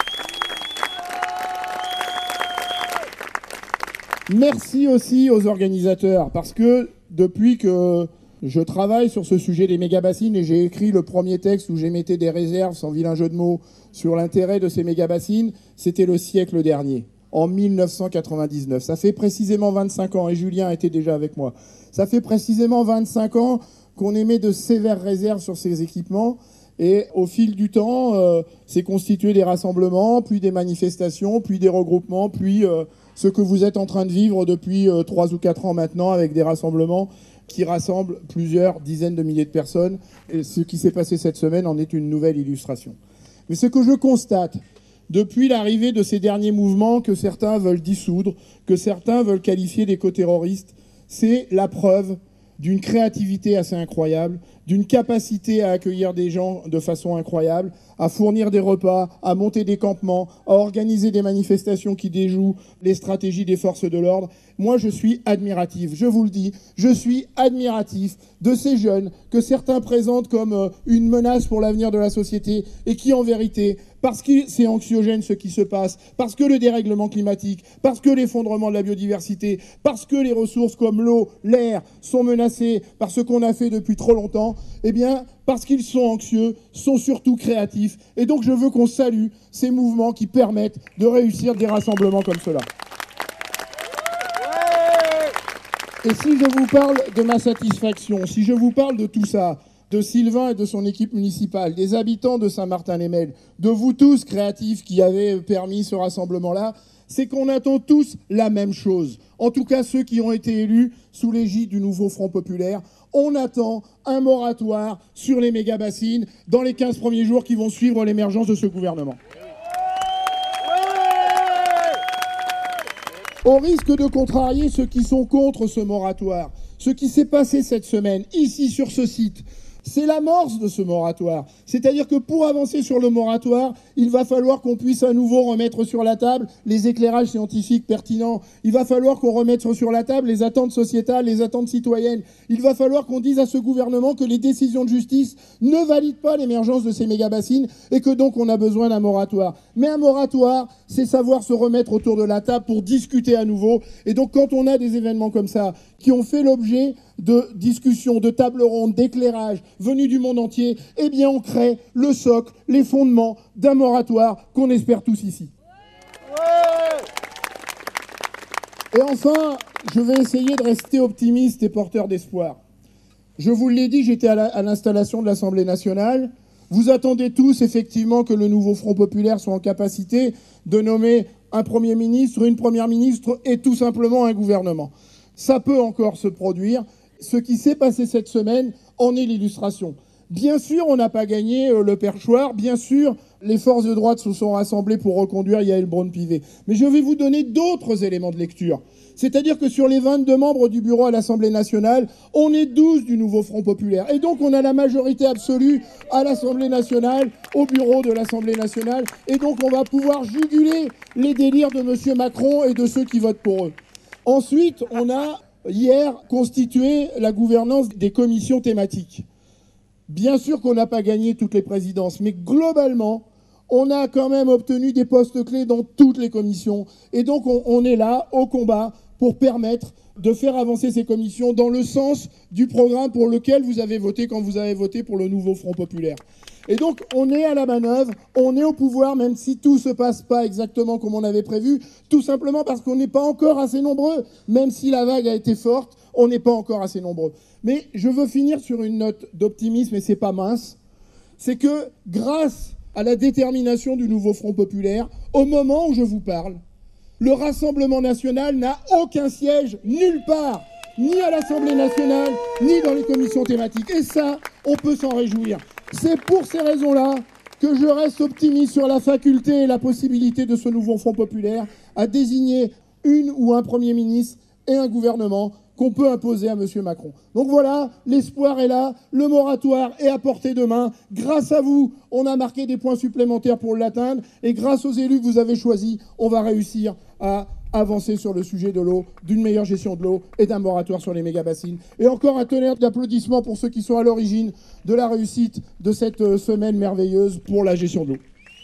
Merci aussi aux organisateurs, parce que depuis que je travaille sur ce sujet des méga-bassines et j'ai écrit le premier texte où j'émettais des réserves, sans vilain jeu de mots, sur l'intérêt de ces méga-bassines, c'était le siècle dernier, en 1999. Ça fait précisément 25 ans, et Julien était déjà avec moi. Ça fait précisément 25 ans qu'on émet de sévères réserves sur ces équipements. Et au fil du temps, c'est constitué des rassemblements, puis des manifestations, puis des regroupements, puis ce que vous êtes en train de vivre depuis 3 ou 4 ans maintenant avec des rassemblements qui rassemblent plusieurs dizaines de milliers de personnes. Et ce qui s'est passé cette semaine en est une nouvelle illustration. Mais ce que je constate depuis l'arrivée de ces derniers mouvements que certains veulent dissoudre, que certains veulent qualifier d'éco-terroristes, c'est la preuve d'une créativité assez incroyable, d'une capacité à accueillir des gens de façon incroyable, à fournir des repas, à monter des campements, à organiser des manifestations qui déjouent les stratégies des forces de l'ordre. Moi, je suis admiratif, je vous le dis, je suis admiratif de ces jeunes que certains présentent comme une menace pour l'avenir de la société et qui, en vérité, parce que c'est anxiogène ce qui se passe, parce que le dérèglement climatique, parce que l'effondrement de la biodiversité, parce que les ressources comme l'eau, l'air sont menacées par ce qu'on a fait depuis trop longtemps, eh bien, parce qu'ils sont anxieux, sont surtout créatifs. Et donc, je veux qu'on salue ces mouvements qui permettent de réussir des rassemblements comme cela. Et si je vous parle de ma satisfaction, si je vous parle de tout ça, de Sylvain et de son équipe municipale, des habitants de Saint-Martin-les-Melles, de vous tous créatifs qui avez permis ce rassemblement-là, c'est qu'on attend tous la même chose. En tout cas, ceux qui ont été élus sous l'égide du nouveau Front populaire, on attend un moratoire sur les méga-bassines dans les 15 premiers jours qui vont suivre l'émergence de ce gouvernement. Au risque de contrarier ceux qui sont contre ce moratoire, ce qui s'est passé cette semaine, ici sur ce site, c'est l'amorce de ce moratoire. C'est-à-dire que pour avancer sur le moratoire, il va falloir qu'on puisse à nouveau remettre sur la table les éclairages scientifiques pertinents. Il va falloir qu'on remette sur la table les attentes sociétales, les attentes citoyennes. Il va falloir qu'on dise à ce gouvernement que les décisions de justice ne valident pas l'émergence de ces méga-bassines et que donc on a besoin d'un moratoire. Mais un moratoire, c'est savoir se remettre autour de la table pour discuter à nouveau. Et donc quand on a des événements comme ça, qui ont fait l'objet de discussions, de tables rondes, d'éclairages venus du monde entier, eh bien on crée le socle, les fondements d'un moratoire qu'on espère tous ici. Et enfin, je vais essayer de rester optimiste et porteur d'espoir. Je vous l'ai dit, j'étais à l'installation de l'Assemblée nationale. Vous attendez tous effectivement que le nouveau Front populaire soit en capacité de nommer un Premier ministre, une Première ministre et tout simplement un gouvernement. Ça peut encore se produire. Ce qui s'est passé cette semaine en est l'illustration. Bien sûr, on n'a pas gagné le perchoir. Bien sûr, les forces de droite se sont rassemblées pour reconduire Yaël Braun-Pivet. Mais je vais vous donner d'autres éléments de lecture. C'est-à-dire que sur les 22 membres du bureau à l'Assemblée nationale, on est 12 du nouveau Front populaire. Et donc, on a la majorité absolue à l'Assemblée nationale, au bureau de l'Assemblée nationale. Et donc, on va pouvoir juguler les délires de M. Macron et de ceux qui votent pour eux. Ensuite, on a hier constitué la gouvernance des commissions thématiques. Bien sûr qu'on n'a pas gagné toutes les présidences, mais globalement, on a quand même obtenu des postes clés dans toutes les commissions. Et donc, on est là, au combat, pour permettre de faire avancer ces commissions dans le sens du programme pour lequel vous avez voté quand vous avez voté pour le nouveau Front populaire. Et donc, on est à la manœuvre, on est au pouvoir, même si tout ne se passe pas exactement comme on avait prévu, tout simplement parce qu'on n'est pas encore assez nombreux. Même si la vague a été forte, on n'est pas encore assez nombreux. Mais je veux finir sur une note d'optimisme, et c'est pas mince. C'est que, grâce à la détermination du nouveau Front populaire, au moment où je vous parle, le Rassemblement national n'a aucun siège nulle part, ni à l'Assemblée nationale, ni dans les commissions thématiques. Et ça, on peut s'en réjouir. C'est pour ces raisons-là que je reste optimiste sur la faculté et la possibilité de ce nouveau Front populaire à désigner une ou un Premier ministre et un gouvernement qu'on peut imposer à M. Macron. Donc voilà, l'espoir est là, le moratoire est à portée de main. Grâce à vous, on a marqué des points supplémentaires pour l'atteindre. Et grâce aux élus que vous avez choisis, on va réussir à avancer sur le sujet de l'eau, d'une meilleure gestion de l'eau et d'un moratoire sur les méga-bassines. Et encore un tonnerre d'applaudissements pour ceux qui sont à l'origine de la réussite de cette semaine merveilleuse pour la gestion de l'eau.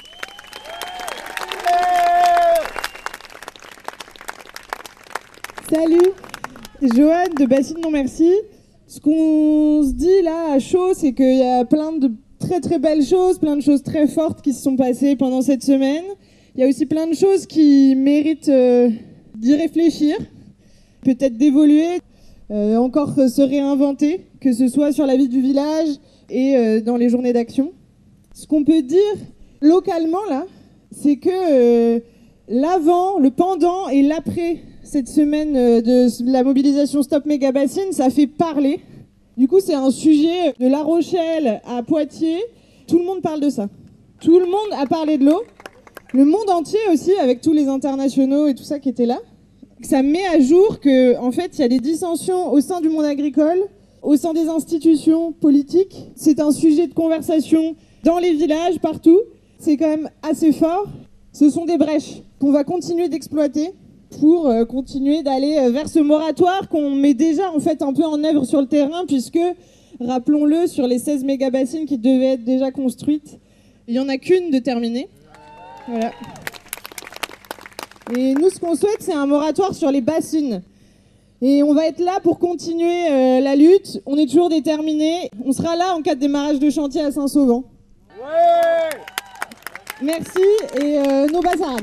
Salut, Joanne de Bassine Non Merci. Ce qu'on se dit là à chaud, c'est qu'il y a plein de très très belles choses, plein de choses très fortes qui se sont passées pendant cette semaine. Il y a aussi plein de choses qui méritent d'y réfléchir, peut-être d'évoluer, encore se réinventer, que ce soit sur la vie du village et dans les journées d'action. Ce qu'on peut dire localement là, c'est que l'avant, le pendant et l'après cette semaine de la mobilisation Stop Méga Bassine, ça fait parler. Du coup, c'est un sujet de La Rochelle à Poitiers. Tout le monde parle de ça. Tout le monde a parlé de l'eau. Le monde entier aussi, avec tous les internationaux et tout ça qui étaient là. Ça met à jour qu'en fait, il y a des dissensions au sein du monde agricole, au sein des institutions politiques. C'est un sujet de conversation dans les villages, partout. C'est quand même assez fort. Ce sont des brèches qu'on va continuer d'exploiter pour continuer d'aller vers ce moratoire qu'on met déjà en fait un peu en œuvre sur le terrain, puisque, rappelons-le, sur les 16 méga-bassines qui devaient être déjà construites, il n'y en a qu'une de terminée. Voilà. Et nous, ce qu'on souhaite, c'est un moratoire sur les bassines. Et on va être là pour continuer la lutte. On est toujours déterminés. On sera là en cas de démarrage de chantier à Saint-Sauvent. Ouais. Merci et nos Bassaran.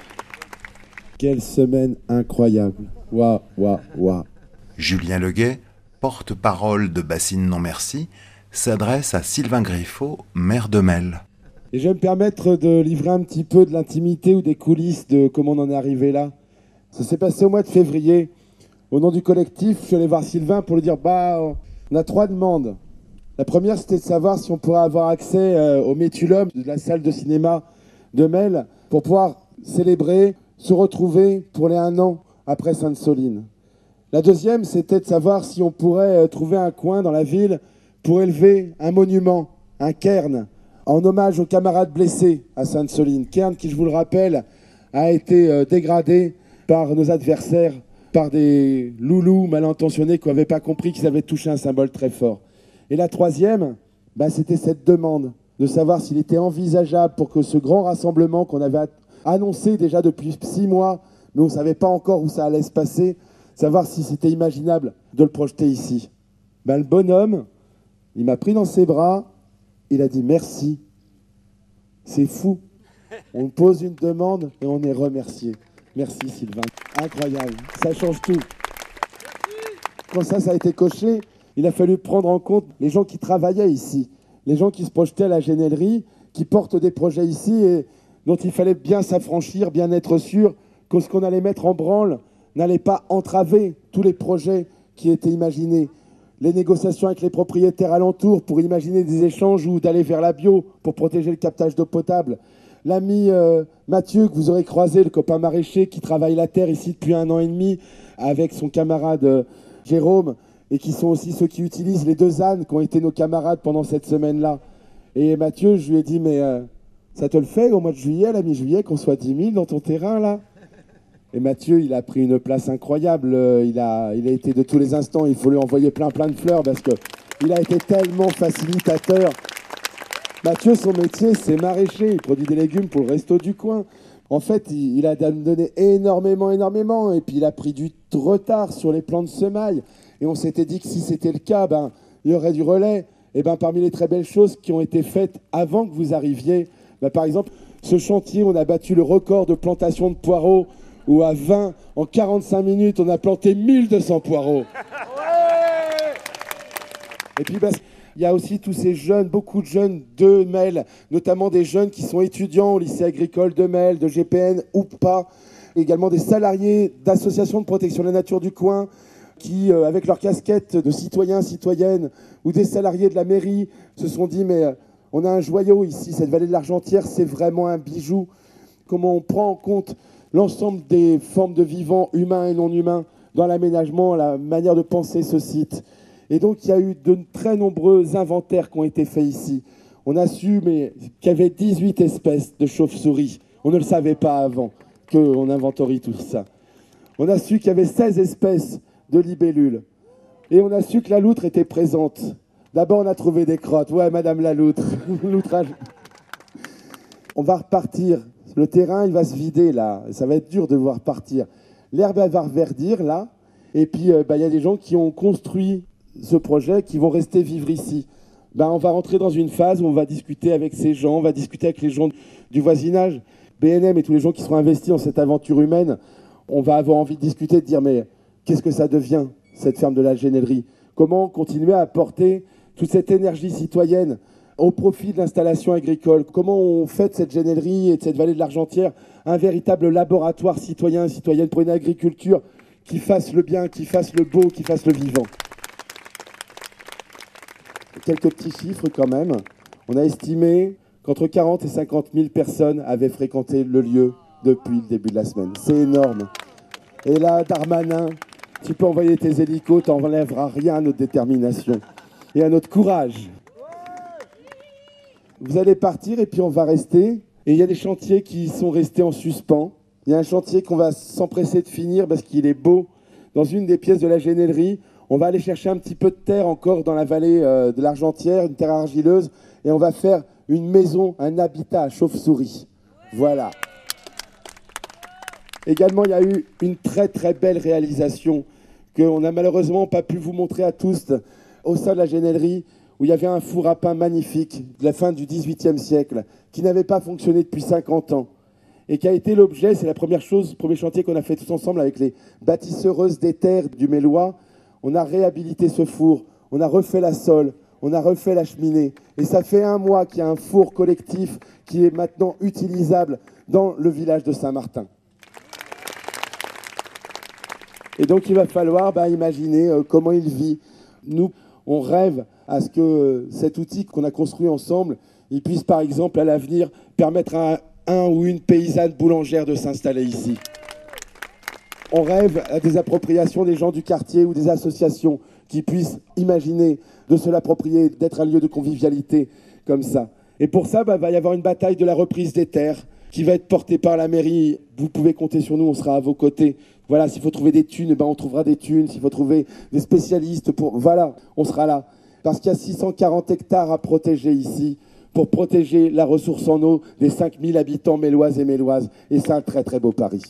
Quelle semaine incroyable. Waouh, waouh, waouh. Julien Leguet, porte-parole de Bassine Non Merci, s'adresse à Sylvain Griffaut, maire de Melle. Et je vais me permettre de livrer un petit peu de l'intimité ou des coulisses de comment on en est arrivé là. Ça s'est passé au mois de février. Au nom du collectif, je suis allé voir Sylvain pour lui dire on a 3 demandes. La première, c'était de savoir si on pourrait avoir accès au Métulum, de la salle de cinéma de Melle, pour pouvoir célébrer, se retrouver pour les 1 an après Sainte-Soline. La deuxième, c'était de savoir si on pourrait trouver un coin dans la ville pour élever un monument, un cairn, en hommage aux camarades blessés à Sainte-Soline. Cairn qui, je vous le rappelle, a été dégradé par nos adversaires, par des loulous mal intentionnés qui n'avaient pas compris qu'ils avaient touché un symbole très fort. Et la troisième, c'était cette demande de savoir s'il était envisageable pour que ce grand rassemblement qu'on avait annoncé déjà depuis 6 mois, mais on ne savait pas encore où ça allait se passer, savoir si c'était imaginable de le projeter ici. Le bonhomme, il m'a pris dans ses bras, il a dit merci. C'est fou. On pose une demande et on est remercié. Merci Sylvain. Incroyable. Ça change tout. Quand ça a été coché, il a fallu prendre en compte les gens qui travaillaient ici, les gens qui se projetaient à la génellerie, qui portent des projets ici et dont il fallait bien s'affranchir, bien être sûr que ce qu'on allait mettre en branle n'allait pas entraver tous les projets qui étaient imaginés. Les négociations avec les propriétaires alentours pour imaginer des échanges ou d'aller vers la bio pour protéger le captage d'eau potable. L'ami Mathieu, que vous aurez croisé, le copain maraîcher qui travaille la terre ici depuis 1 an et demi avec son camarade Jérôme, et qui sont aussi ceux qui utilisent les 2 ânes qui ont été nos camarades pendant cette semaine-là. Et Mathieu, je lui ai dit, mais ça te le fait au mois de juillet, à la mi-juillet, qu'on soit 10 000 dans ton terrain, là? Et Mathieu, il a pris une place incroyable. Il a été de tous les instants. Il faut lui envoyer plein de fleurs parce qu'il a été tellement facilitateur. Mathieu, son métier, c'est maraîcher. Il produit des légumes pour le resto du coin. En fait, il a donné énormément. Et puis, il a pris du retard sur les plans de semailles. Et on s'était dit que si c'était le cas, il y aurait du relais. Et parmi les très belles choses qui ont été faites avant que vous arriviez, par exemple, ce chantier, on a battu le record de plantation de poireaux où à 20, en 45 minutes, on a planté 1200 poireaux. Et puis, il y a aussi tous ces jeunes, beaucoup de jeunes de Melle, notamment des jeunes qui sont étudiants au lycée agricole de Melle, de GPN ou pas, également des salariés d'associations de protection de la nature du coin, qui, avec leur casquette de citoyens, citoyennes, ou des salariés de la mairie, se sont dit, mais on a un joyau ici, cette vallée de l'Argentière, c'est vraiment un bijou. Comment on prend en compte l'ensemble des formes de vivants, humains et non humains, dans l'aménagement, la manière de penser ce site. Et donc, il y a eu de très nombreux inventaires qui ont été faits ici. On a su qu'il y avait 18 espèces de chauves-souris. On ne le savait pas avant qu'on inventorie tout ça. On a su qu'il y avait 16 espèces de libellules. Et on a su que la loutre était présente. D'abord, on a trouvé des crottes. Ouais, madame la loutre. Loutrage. On va repartir. Le terrain, il va se vider, là. Ça va être dur de voir partir. L'herbe, elle va reverdir, là. Et puis, y a des gens qui ont construit ce projet, qui vont rester vivre ici. On va rentrer dans une phase où on va discuter avec ces gens, on va discuter avec les gens du voisinage. BNM et tous les gens qui seront investis dans cette aventure humaine, on va avoir envie de discuter, de dire, mais qu'est-ce que ça devient, cette ferme de la génellerie? Comment continuer à apporter toute cette énergie citoyenne au profit de l'installation agricole? Comment on fait de cette génellerie et de cette vallée de l'Argentière un véritable laboratoire citoyen et citoyenne pour une agriculture qui fasse le bien, qui fasse le beau, qui fasse le vivant? Quelques petits chiffres quand même. On a estimé qu'entre 40 et 50 000 personnes avaient fréquenté le lieu depuis le début de la semaine. C'est énorme. Et là, Darmanin, tu peux envoyer tes hélicos, tu n'enlèveras rien à notre détermination et à notre courage. Vous allez partir et puis on va rester. Et il y a des chantiers qui sont restés en suspens. Il y a un chantier qu'on va s'empresser de finir parce qu'il est beau. Dans une des pièces de la génellerie, on va aller chercher un petit peu de terre encore dans la vallée de l'Argentière, une terre argileuse, et on va faire une maison, un habitat à chauve-souris. Voilà. Également, il y a eu une très très belle réalisation qu'on n'a malheureusement pas pu vous montrer à tous au sein de la génellerie, où il y avait un four à pain magnifique de la fin du XVIIIe siècle, qui n'avait pas fonctionné depuis 50 ans, et qui a été l'objet, c'est la première chose, le premier chantier qu'on a fait tous ensemble avec les bâtisseuses des terres du Mélois. On a réhabilité ce four, on a refait la sole, on a refait la cheminée. Et ça fait 1 mois qu'il y a un four collectif qui est maintenant utilisable dans le village de Saint-Martin. Et donc il va falloir imaginer comment il vit. Nous, on rêve à ce que cet outil qu'on a construit ensemble, il puisse par exemple à l'avenir permettre à un ou une paysanne boulangère de s'installer ici. On rêve à des appropriations des gens du quartier ou des associations qui puissent imaginer de se l'approprier, d'être un lieu de convivialité comme ça. Et pour ça, va y avoir une bataille de la reprise des terres qui va être portée par la mairie. Vous pouvez compter sur nous, on sera à vos côtés. Voilà, s'il faut trouver des thunes, on trouvera des thunes. S'il faut trouver des spécialistes, voilà, on sera là. Parce qu'il y a 640 hectares à protéger ici pour protéger la ressource en eau des 5000 habitants méloises et méloises. Et c'est un très très beau pari.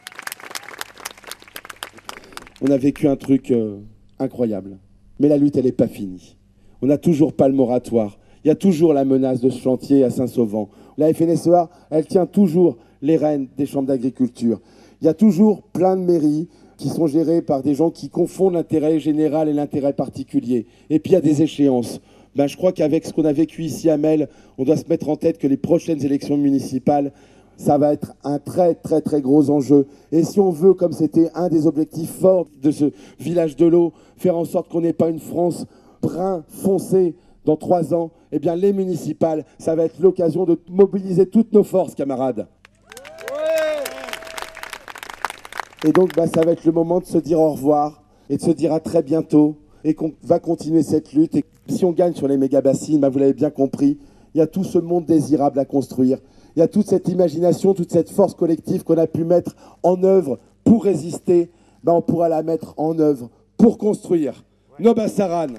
On a vécu un truc incroyable. Mais la lutte, elle n'est pas finie. On n'a toujours pas le moratoire. Il y a toujours la menace de ce chantier à Saint-Sauvant. La FNSEA, elle tient toujours les rênes des chambres d'agriculture. Il y a toujours plein de mairies qui sont gérées par des gens qui confondent l'intérêt général et l'intérêt particulier. Et puis il y a des échéances. Je crois qu'avec ce qu'on a vécu ici à Mel, on doit se mettre en tête que les prochaines élections municipales, ça va être un très très très gros enjeu. Et si on veut, comme c'était un des objectifs forts de ce village de l'eau, faire en sorte qu'on n'ait pas une France brun foncé dans 3 ans, eh bien les municipales, ça va être l'occasion de mobiliser toutes nos forces, camarades. Et donc ça va être le moment de se dire au revoir et de se dire à très bientôt et qu'on va continuer cette lutte. Et si on gagne sur les méga-bassines, vous l'avez bien compris, il y a tout ce monde désirable à construire. Il y a toute cette imagination, toute cette force collective qu'on a pu mettre en œuvre pour résister. On pourra la mettre en œuvre pour construire. Nobasaran.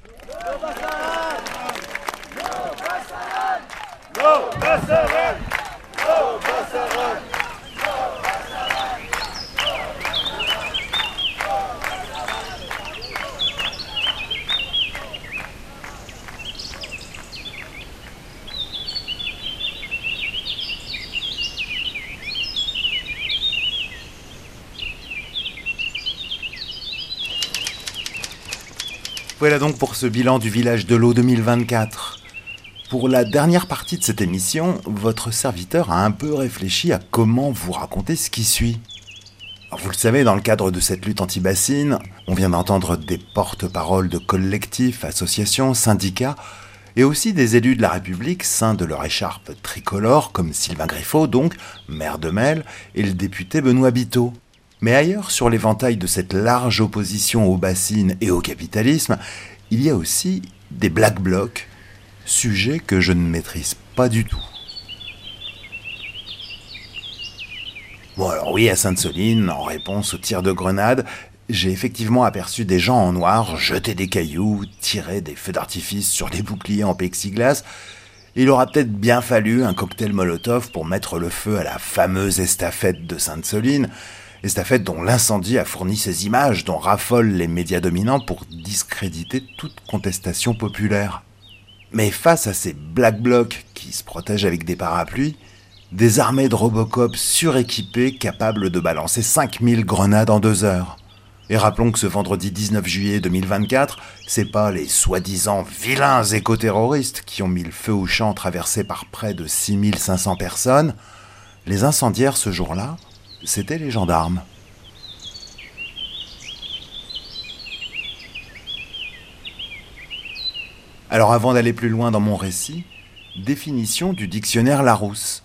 Voilà donc pour ce bilan du village de l'eau 2024. Pour la dernière partie de cette émission, votre serviteur a un peu réfléchi à comment vous raconter ce qui suit. Alors vous le savez, dans le cadre de cette lutte anti-bassine, on vient d'entendre des porte-paroles de collectifs, associations, syndicats, et aussi des élus de la République ceints de leur écharpe tricolore, comme Sylvain Griffaut, donc, maire de Mel, et le député Benoît Biteau. Mais ailleurs, sur l'éventail de cette large opposition aux bassines et au capitalisme, il y a aussi des black blocs, sujet que je ne maîtrise pas du tout. Bon alors oui, à Sainte-Soline, en réponse aux tirs de grenades, j'ai effectivement aperçu des gens en noir jeter des cailloux, tirer des feux d'artifice sur des boucliers en plexiglas. Il aura peut-être bien fallu un cocktail Molotov pour mettre le feu à la fameuse estafette de Sainte-Soline, estafette dont l'incendie a fourni ces images dont raffolent les médias dominants pour discréditer toute contestation populaire. Mais face à ces black blocs qui se protègent avec des parapluies, des armées de Robocop suréquipées capables de balancer 5000 grenades en 2 heures. Et rappelons que ce vendredi 19 juillet 2024, c'est pas les soi-disant vilains éco-terroristes qui ont mis le feu au champ traversé par près de 6500 personnes. Les incendiaires ce jour-là, c'était les gendarmes. Alors avant d'aller plus loin dans mon récit, définition du dictionnaire Larousse.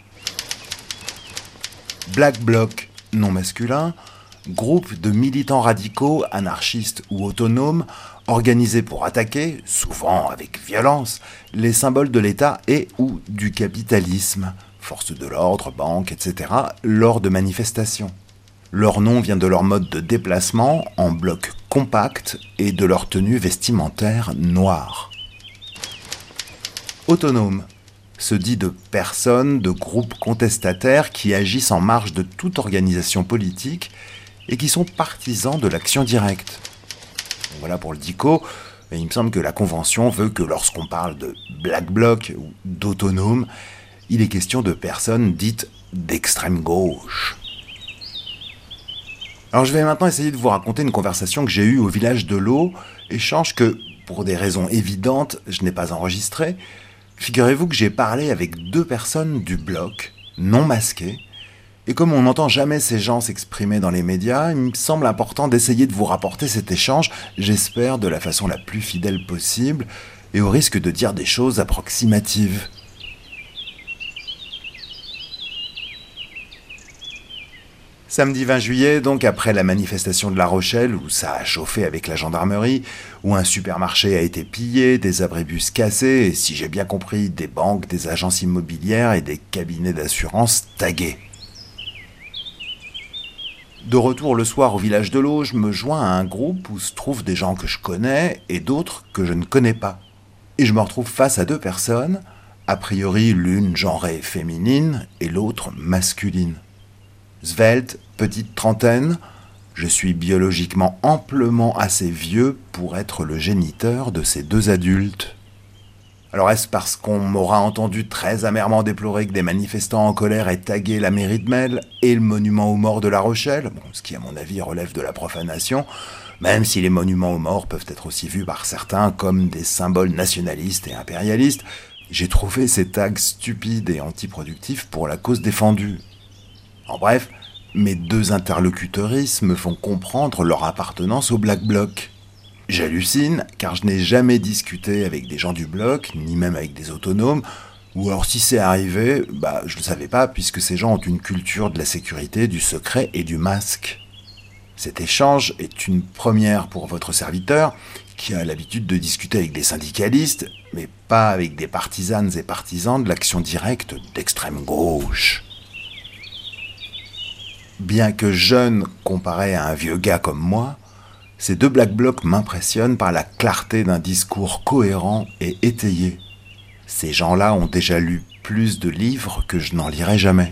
Black Bloc, non masculin, groupe de militants radicaux, anarchistes ou autonomes, organisés pour attaquer, souvent avec violence, les symboles de l'État et ou du capitalisme, forces de l'ordre, banques, etc., lors de manifestations. Leur nom vient de leur mode de déplacement en bloc compact et de leur tenue vestimentaire noire. Autonome se dit de personnes, de groupes contestataires qui agissent en marge de toute organisation politique et qui sont partisans de l'action directe. Voilà pour le DICO, et il me semble que la Convention veut que lorsqu'on parle de Black Bloc ou d'autonomes, il est question de personnes dites d'extrême gauche. Alors je vais maintenant essayer de vous raconter une conversation que j'ai eue au village de l'eau, échange que, pour des raisons évidentes, je n'ai pas enregistré. Figurez-vous que j'ai parlé avec 2 personnes du bloc, non masquées, et comme on n'entend jamais ces gens s'exprimer dans les médias, il me semble important d'essayer de vous rapporter cet échange, j'espère de la façon la plus fidèle possible, et au risque de dire des choses approximatives. Samedi 20 juillet, donc après la manifestation de La Rochelle, où ça a chauffé avec la gendarmerie, où un supermarché a été pillé, des abribus cassés, et si j'ai bien compris, des banques, des agences immobilières et des cabinets d'assurance tagués. De retour le soir au village de l'eau, je me joins à un groupe où se trouvent des gens que je connais et d'autres que je ne connais pas. Et je me retrouve face à 2 personnes, a priori l'une genrée féminine et l'autre masculine. Svelte, petite trentaine, je suis biologiquement amplement assez vieux pour être le géniteur de ces 2 adultes. Alors est-ce parce qu'on m'aura entendu très amèrement déplorer que des manifestants en colère aient tagué la mairie de Melle et le monument aux morts de La Rochelle, ce qui à mon avis relève de la profanation, même si les monuments aux morts peuvent être aussi vus par certains comme des symboles nationalistes et impérialistes, j'ai trouvé ces tags stupides et antiproductifs pour la cause défendue. En bref, mes 2 interlocutrices me font comprendre leur appartenance au Black Bloc. J'hallucine, car je n'ai jamais discuté avec des gens du Bloc, ni même avec des autonomes, ou alors si c'est arrivé, je le savais pas, puisque ces gens ont une culture de la sécurité, du secret et du masque. Cet échange est une première pour votre serviteur, qui a l'habitude de discuter avec des syndicalistes, mais pas avec des partisanes et partisans de l'action directe d'extrême gauche. Bien que jeune comparé à un vieux gars comme moi, ces 2 Black Blocs m'impressionnent par la clarté d'un discours cohérent et étayé. Ces gens-là ont déjà lu plus de livres que je n'en lirai jamais.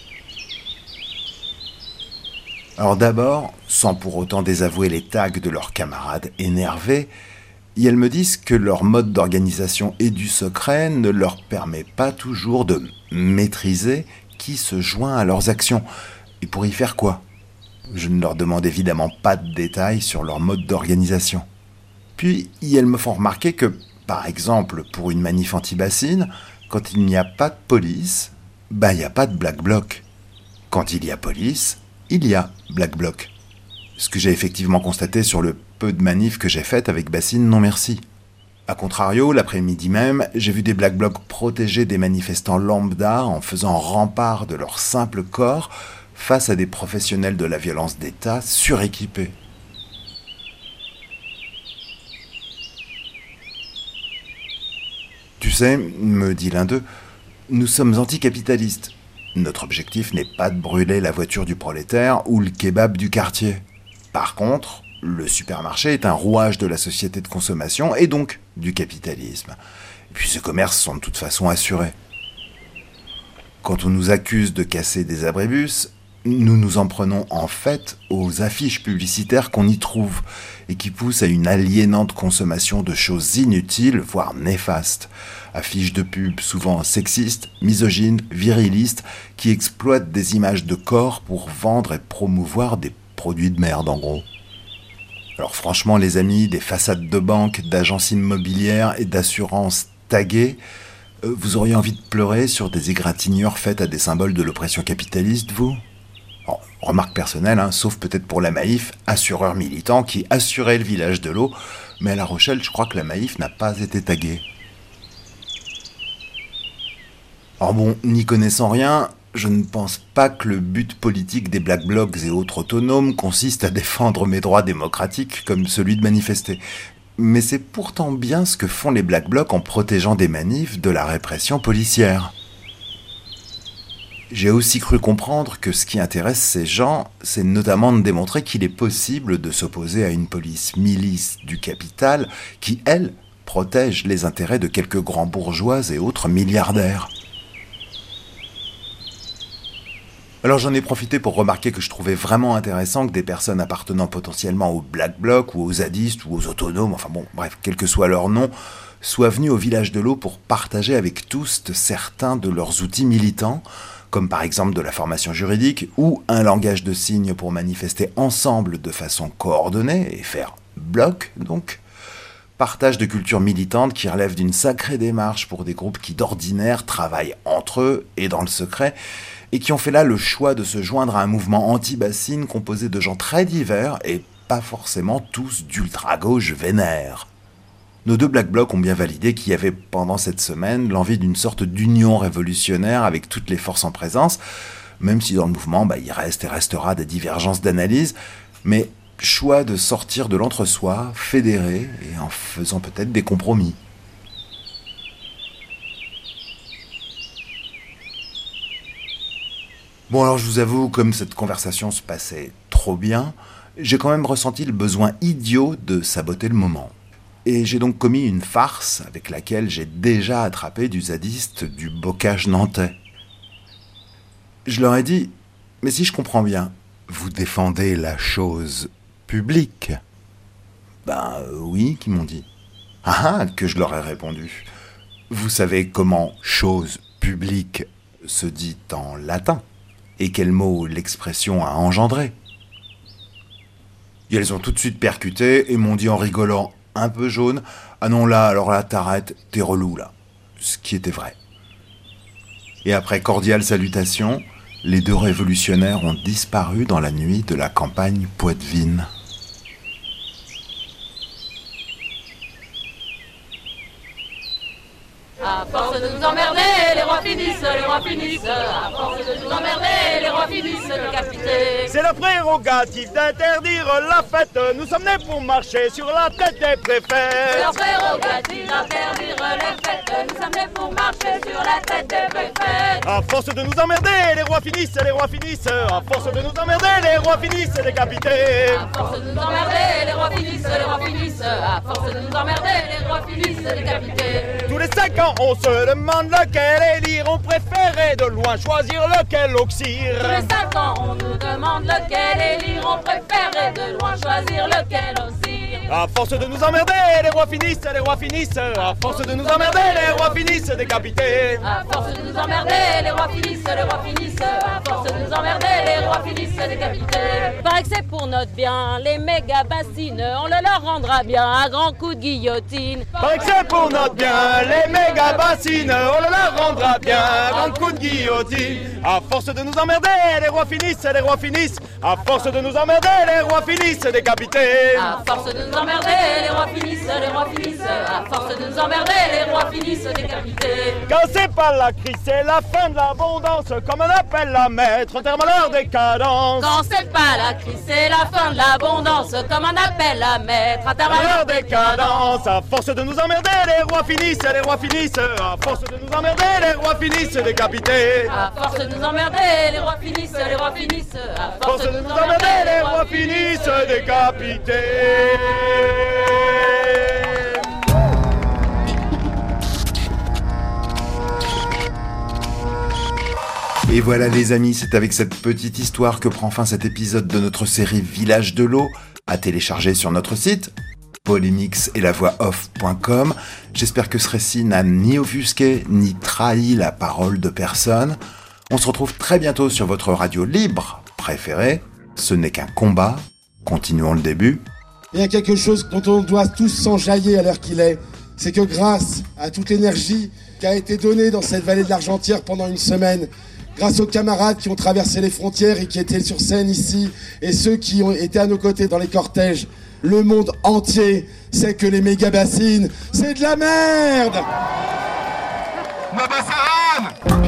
Alors d'abord, sans pour autant désavouer les tags de leurs camarades énervés, elles me disent que leur mode d'organisation et du secret ne leur permet pas toujours de maîtriser qui se joint à leurs actions. Et pour y faire quoi ? Je ne leur demande évidemment pas de détails sur leur mode d'organisation. Puis, elles me font remarquer que, par exemple, pour une manif anti-bassine, quand il n'y a pas de police, il n'y a pas de Black Bloc. Quand il y a police, il y a Black Bloc. Ce que j'ai effectivement constaté sur le peu de manifs que j'ai faites avec Bassine non merci. A contrario, l'après-midi même, j'ai vu des Black Blocs protéger des manifestants lambda en faisant rempart de leur simple corps face à des professionnels de la violence d'État suréquipés. Tu sais, me dit l'un d'eux, nous sommes anticapitalistes. Notre objectif n'est pas de brûler la voiture du prolétaire ou le kebab du quartier. Par contre, le supermarché est un rouage de la société de consommation et donc du capitalisme. Et puis ces commerces sont de toute façon assurés. Quand on nous accuse de casser des abribus, nous nous en prenons en fait aux affiches publicitaires qu'on y trouve et qui poussent à une aliénante consommation de choses inutiles, voire néfastes. Affiches de pub souvent sexistes, misogynes, virilistes, qui exploitent des images de corps pour vendre et promouvoir des produits de merde en gros. Alors franchement les amis, des façades de banques, d'agences immobilières et d'assurances taguées, vous auriez envie de pleurer sur des égratignures faites à des symboles de l'oppression capitaliste, vous ? Bon, remarque personnelle, sauf peut-être pour la Maïf, assureur militant qui assurait le village de l'eau, mais à La Rochelle, je crois que la Maïf n'a pas été taguée. Alors bon, n'y connaissant rien, je ne pense pas que le but politique des Black Blocs et autres autonomes consiste à défendre mes droits démocratiques comme celui de manifester. Mais c'est pourtant bien ce que font les Black Blocs en protégeant des manifs de la répression policière. J'ai aussi cru comprendre que ce qui intéresse ces gens, c'est notamment de démontrer qu'il est possible de s'opposer à une police milice du capital qui, elle, protège les intérêts de quelques grands bourgeois et autres milliardaires. Alors j'en ai profité pour remarquer que je trouvais vraiment intéressant que des personnes appartenant potentiellement aux Black Blocs ou aux zadistes ou aux autonomes, enfin bon, bref, quel que soit leur nom, soient venus au village de l'eau pour partager avec tous certains de leurs outils militants, comme par exemple de la formation juridique ou un langage de signes pour manifester ensemble de façon coordonnée et faire bloc donc. Partage de culture militante qui relève d'une sacrée démarche pour des groupes qui d'ordinaire travaillent entre eux et dans le secret et qui ont fait là le choix de se joindre à un mouvement anti-bassine composé de gens très divers et pas forcément tous d'ultra-gauche vénère. Nos deux Black Blocs ont bien validé qu'il y avait pendant cette semaine l'envie d'une sorte d'union révolutionnaire avec toutes les forces en présence, même si dans le mouvement il reste et restera des divergences d'analyse, mais choix de sortir de l'entre-soi, fédéré et en faisant peut-être des compromis. Bon alors je vous avoue, comme cette conversation se passait trop bien, j'ai quand même ressenti le besoin idiot de saboter le moment. Et j'ai donc commis une farce avec laquelle j'ai déjà attrapé du zadiste du bocage nantais. Je leur ai dit, mais si je comprends bien, vous défendez la chose publique. Oui, qu'ils m'ont dit. Ah, que je leur ai répondu. Vous savez comment chose publique se dit en latin? Et quel mot l'expression a engendré? Et elles ont tout de suite percuté et m'ont dit en rigolant, un peu jaune, ah non là, alors là t'arrêtes, t'es relou là. Ce qui était vrai. Et après cordiale salutation, les deux révolutionnaires ont disparu dans la nuit de la campagne poitevine. À force de nous emmerder, les rois finissent, à force de nous emmerder, les rois finissent décapités. C'est la prérogative d'interdire la fête, nous sommes nés pour marcher sur la tête des préfets. C'est la prérogative d'interdire les fêtes, nous sommes nés pour marcher sur la tête des préfets. À force de nous emmerder, les rois finissent, à force de nous emmerder, les rois finissent décapités. À force de nous emmerder, les rois finissent, à force de nous emmerder, les rois finissent décapités. Tous les 5 ans, on se demande lequel élire, on préférait de loin choisir lequel oxyre. Tous les 5 ans, on nous demande lequel élire, on préférait de loin choisir lequel oxyre. À force de nous emmerder, les rois finissent, à force de nous emmerder, les rois finissent décapités. À force de nous emmerder, les rois finissent, à force de nous emmerder, les rois finissent décapités. Paraît que c'est pour notre bien, les méga bassines, on le leur rendra bien à grands coups de guillotine. Paraît que c'est pour notre bien, les méga bassines, on le leur rendra bien à grands coups de guillotine. À force de nous emmerder, les rois finissent, à force de nous emmerder, les rois finissent décapités. À force de nous emmerder, les rois finissent, à force de nous emmerder, les rois finissent décapités. Quand c'est pas la crise, c'est la fin de l'abondance, comme on appelle la maître, en termes à leur décadence. Quand c'est pas la crise, c'est la fin de l'abondance, comme on appelle la maître, en termes à leur décadence. À force de nous emmerder, les rois finissent, à force de nous emmerder, les rois finissent décapités. À force de nous emmerder, les rois finissent, à force de nous emmerder, les rois finissent décapités. Et voilà les amis, c'est avec cette petite histoire que prend fin cet épisode de notre série Village de l'eau, à télécharger sur notre site polymix-et-la-voix-off.com. J'espère que ce récit n'a ni offusqué ni trahi la parole de personne. On se retrouve très bientôt sur votre radio libre préférée. Ce n'est qu'un combat. Continuons le début. Il y a quelque chose dont on doit tous s'enjailler à l'heure qu'il est. C'est que grâce à toute l'énergie qui a été donnée dans cette vallée de l'Argentière pendant une semaine, grâce aux camarades qui ont traversé les frontières et qui étaient sur scène ici, et ceux qui ont été à nos côtés dans les cortèges, le monde entier sait que les méga-bassines, c'est de la merde. Mabassaran.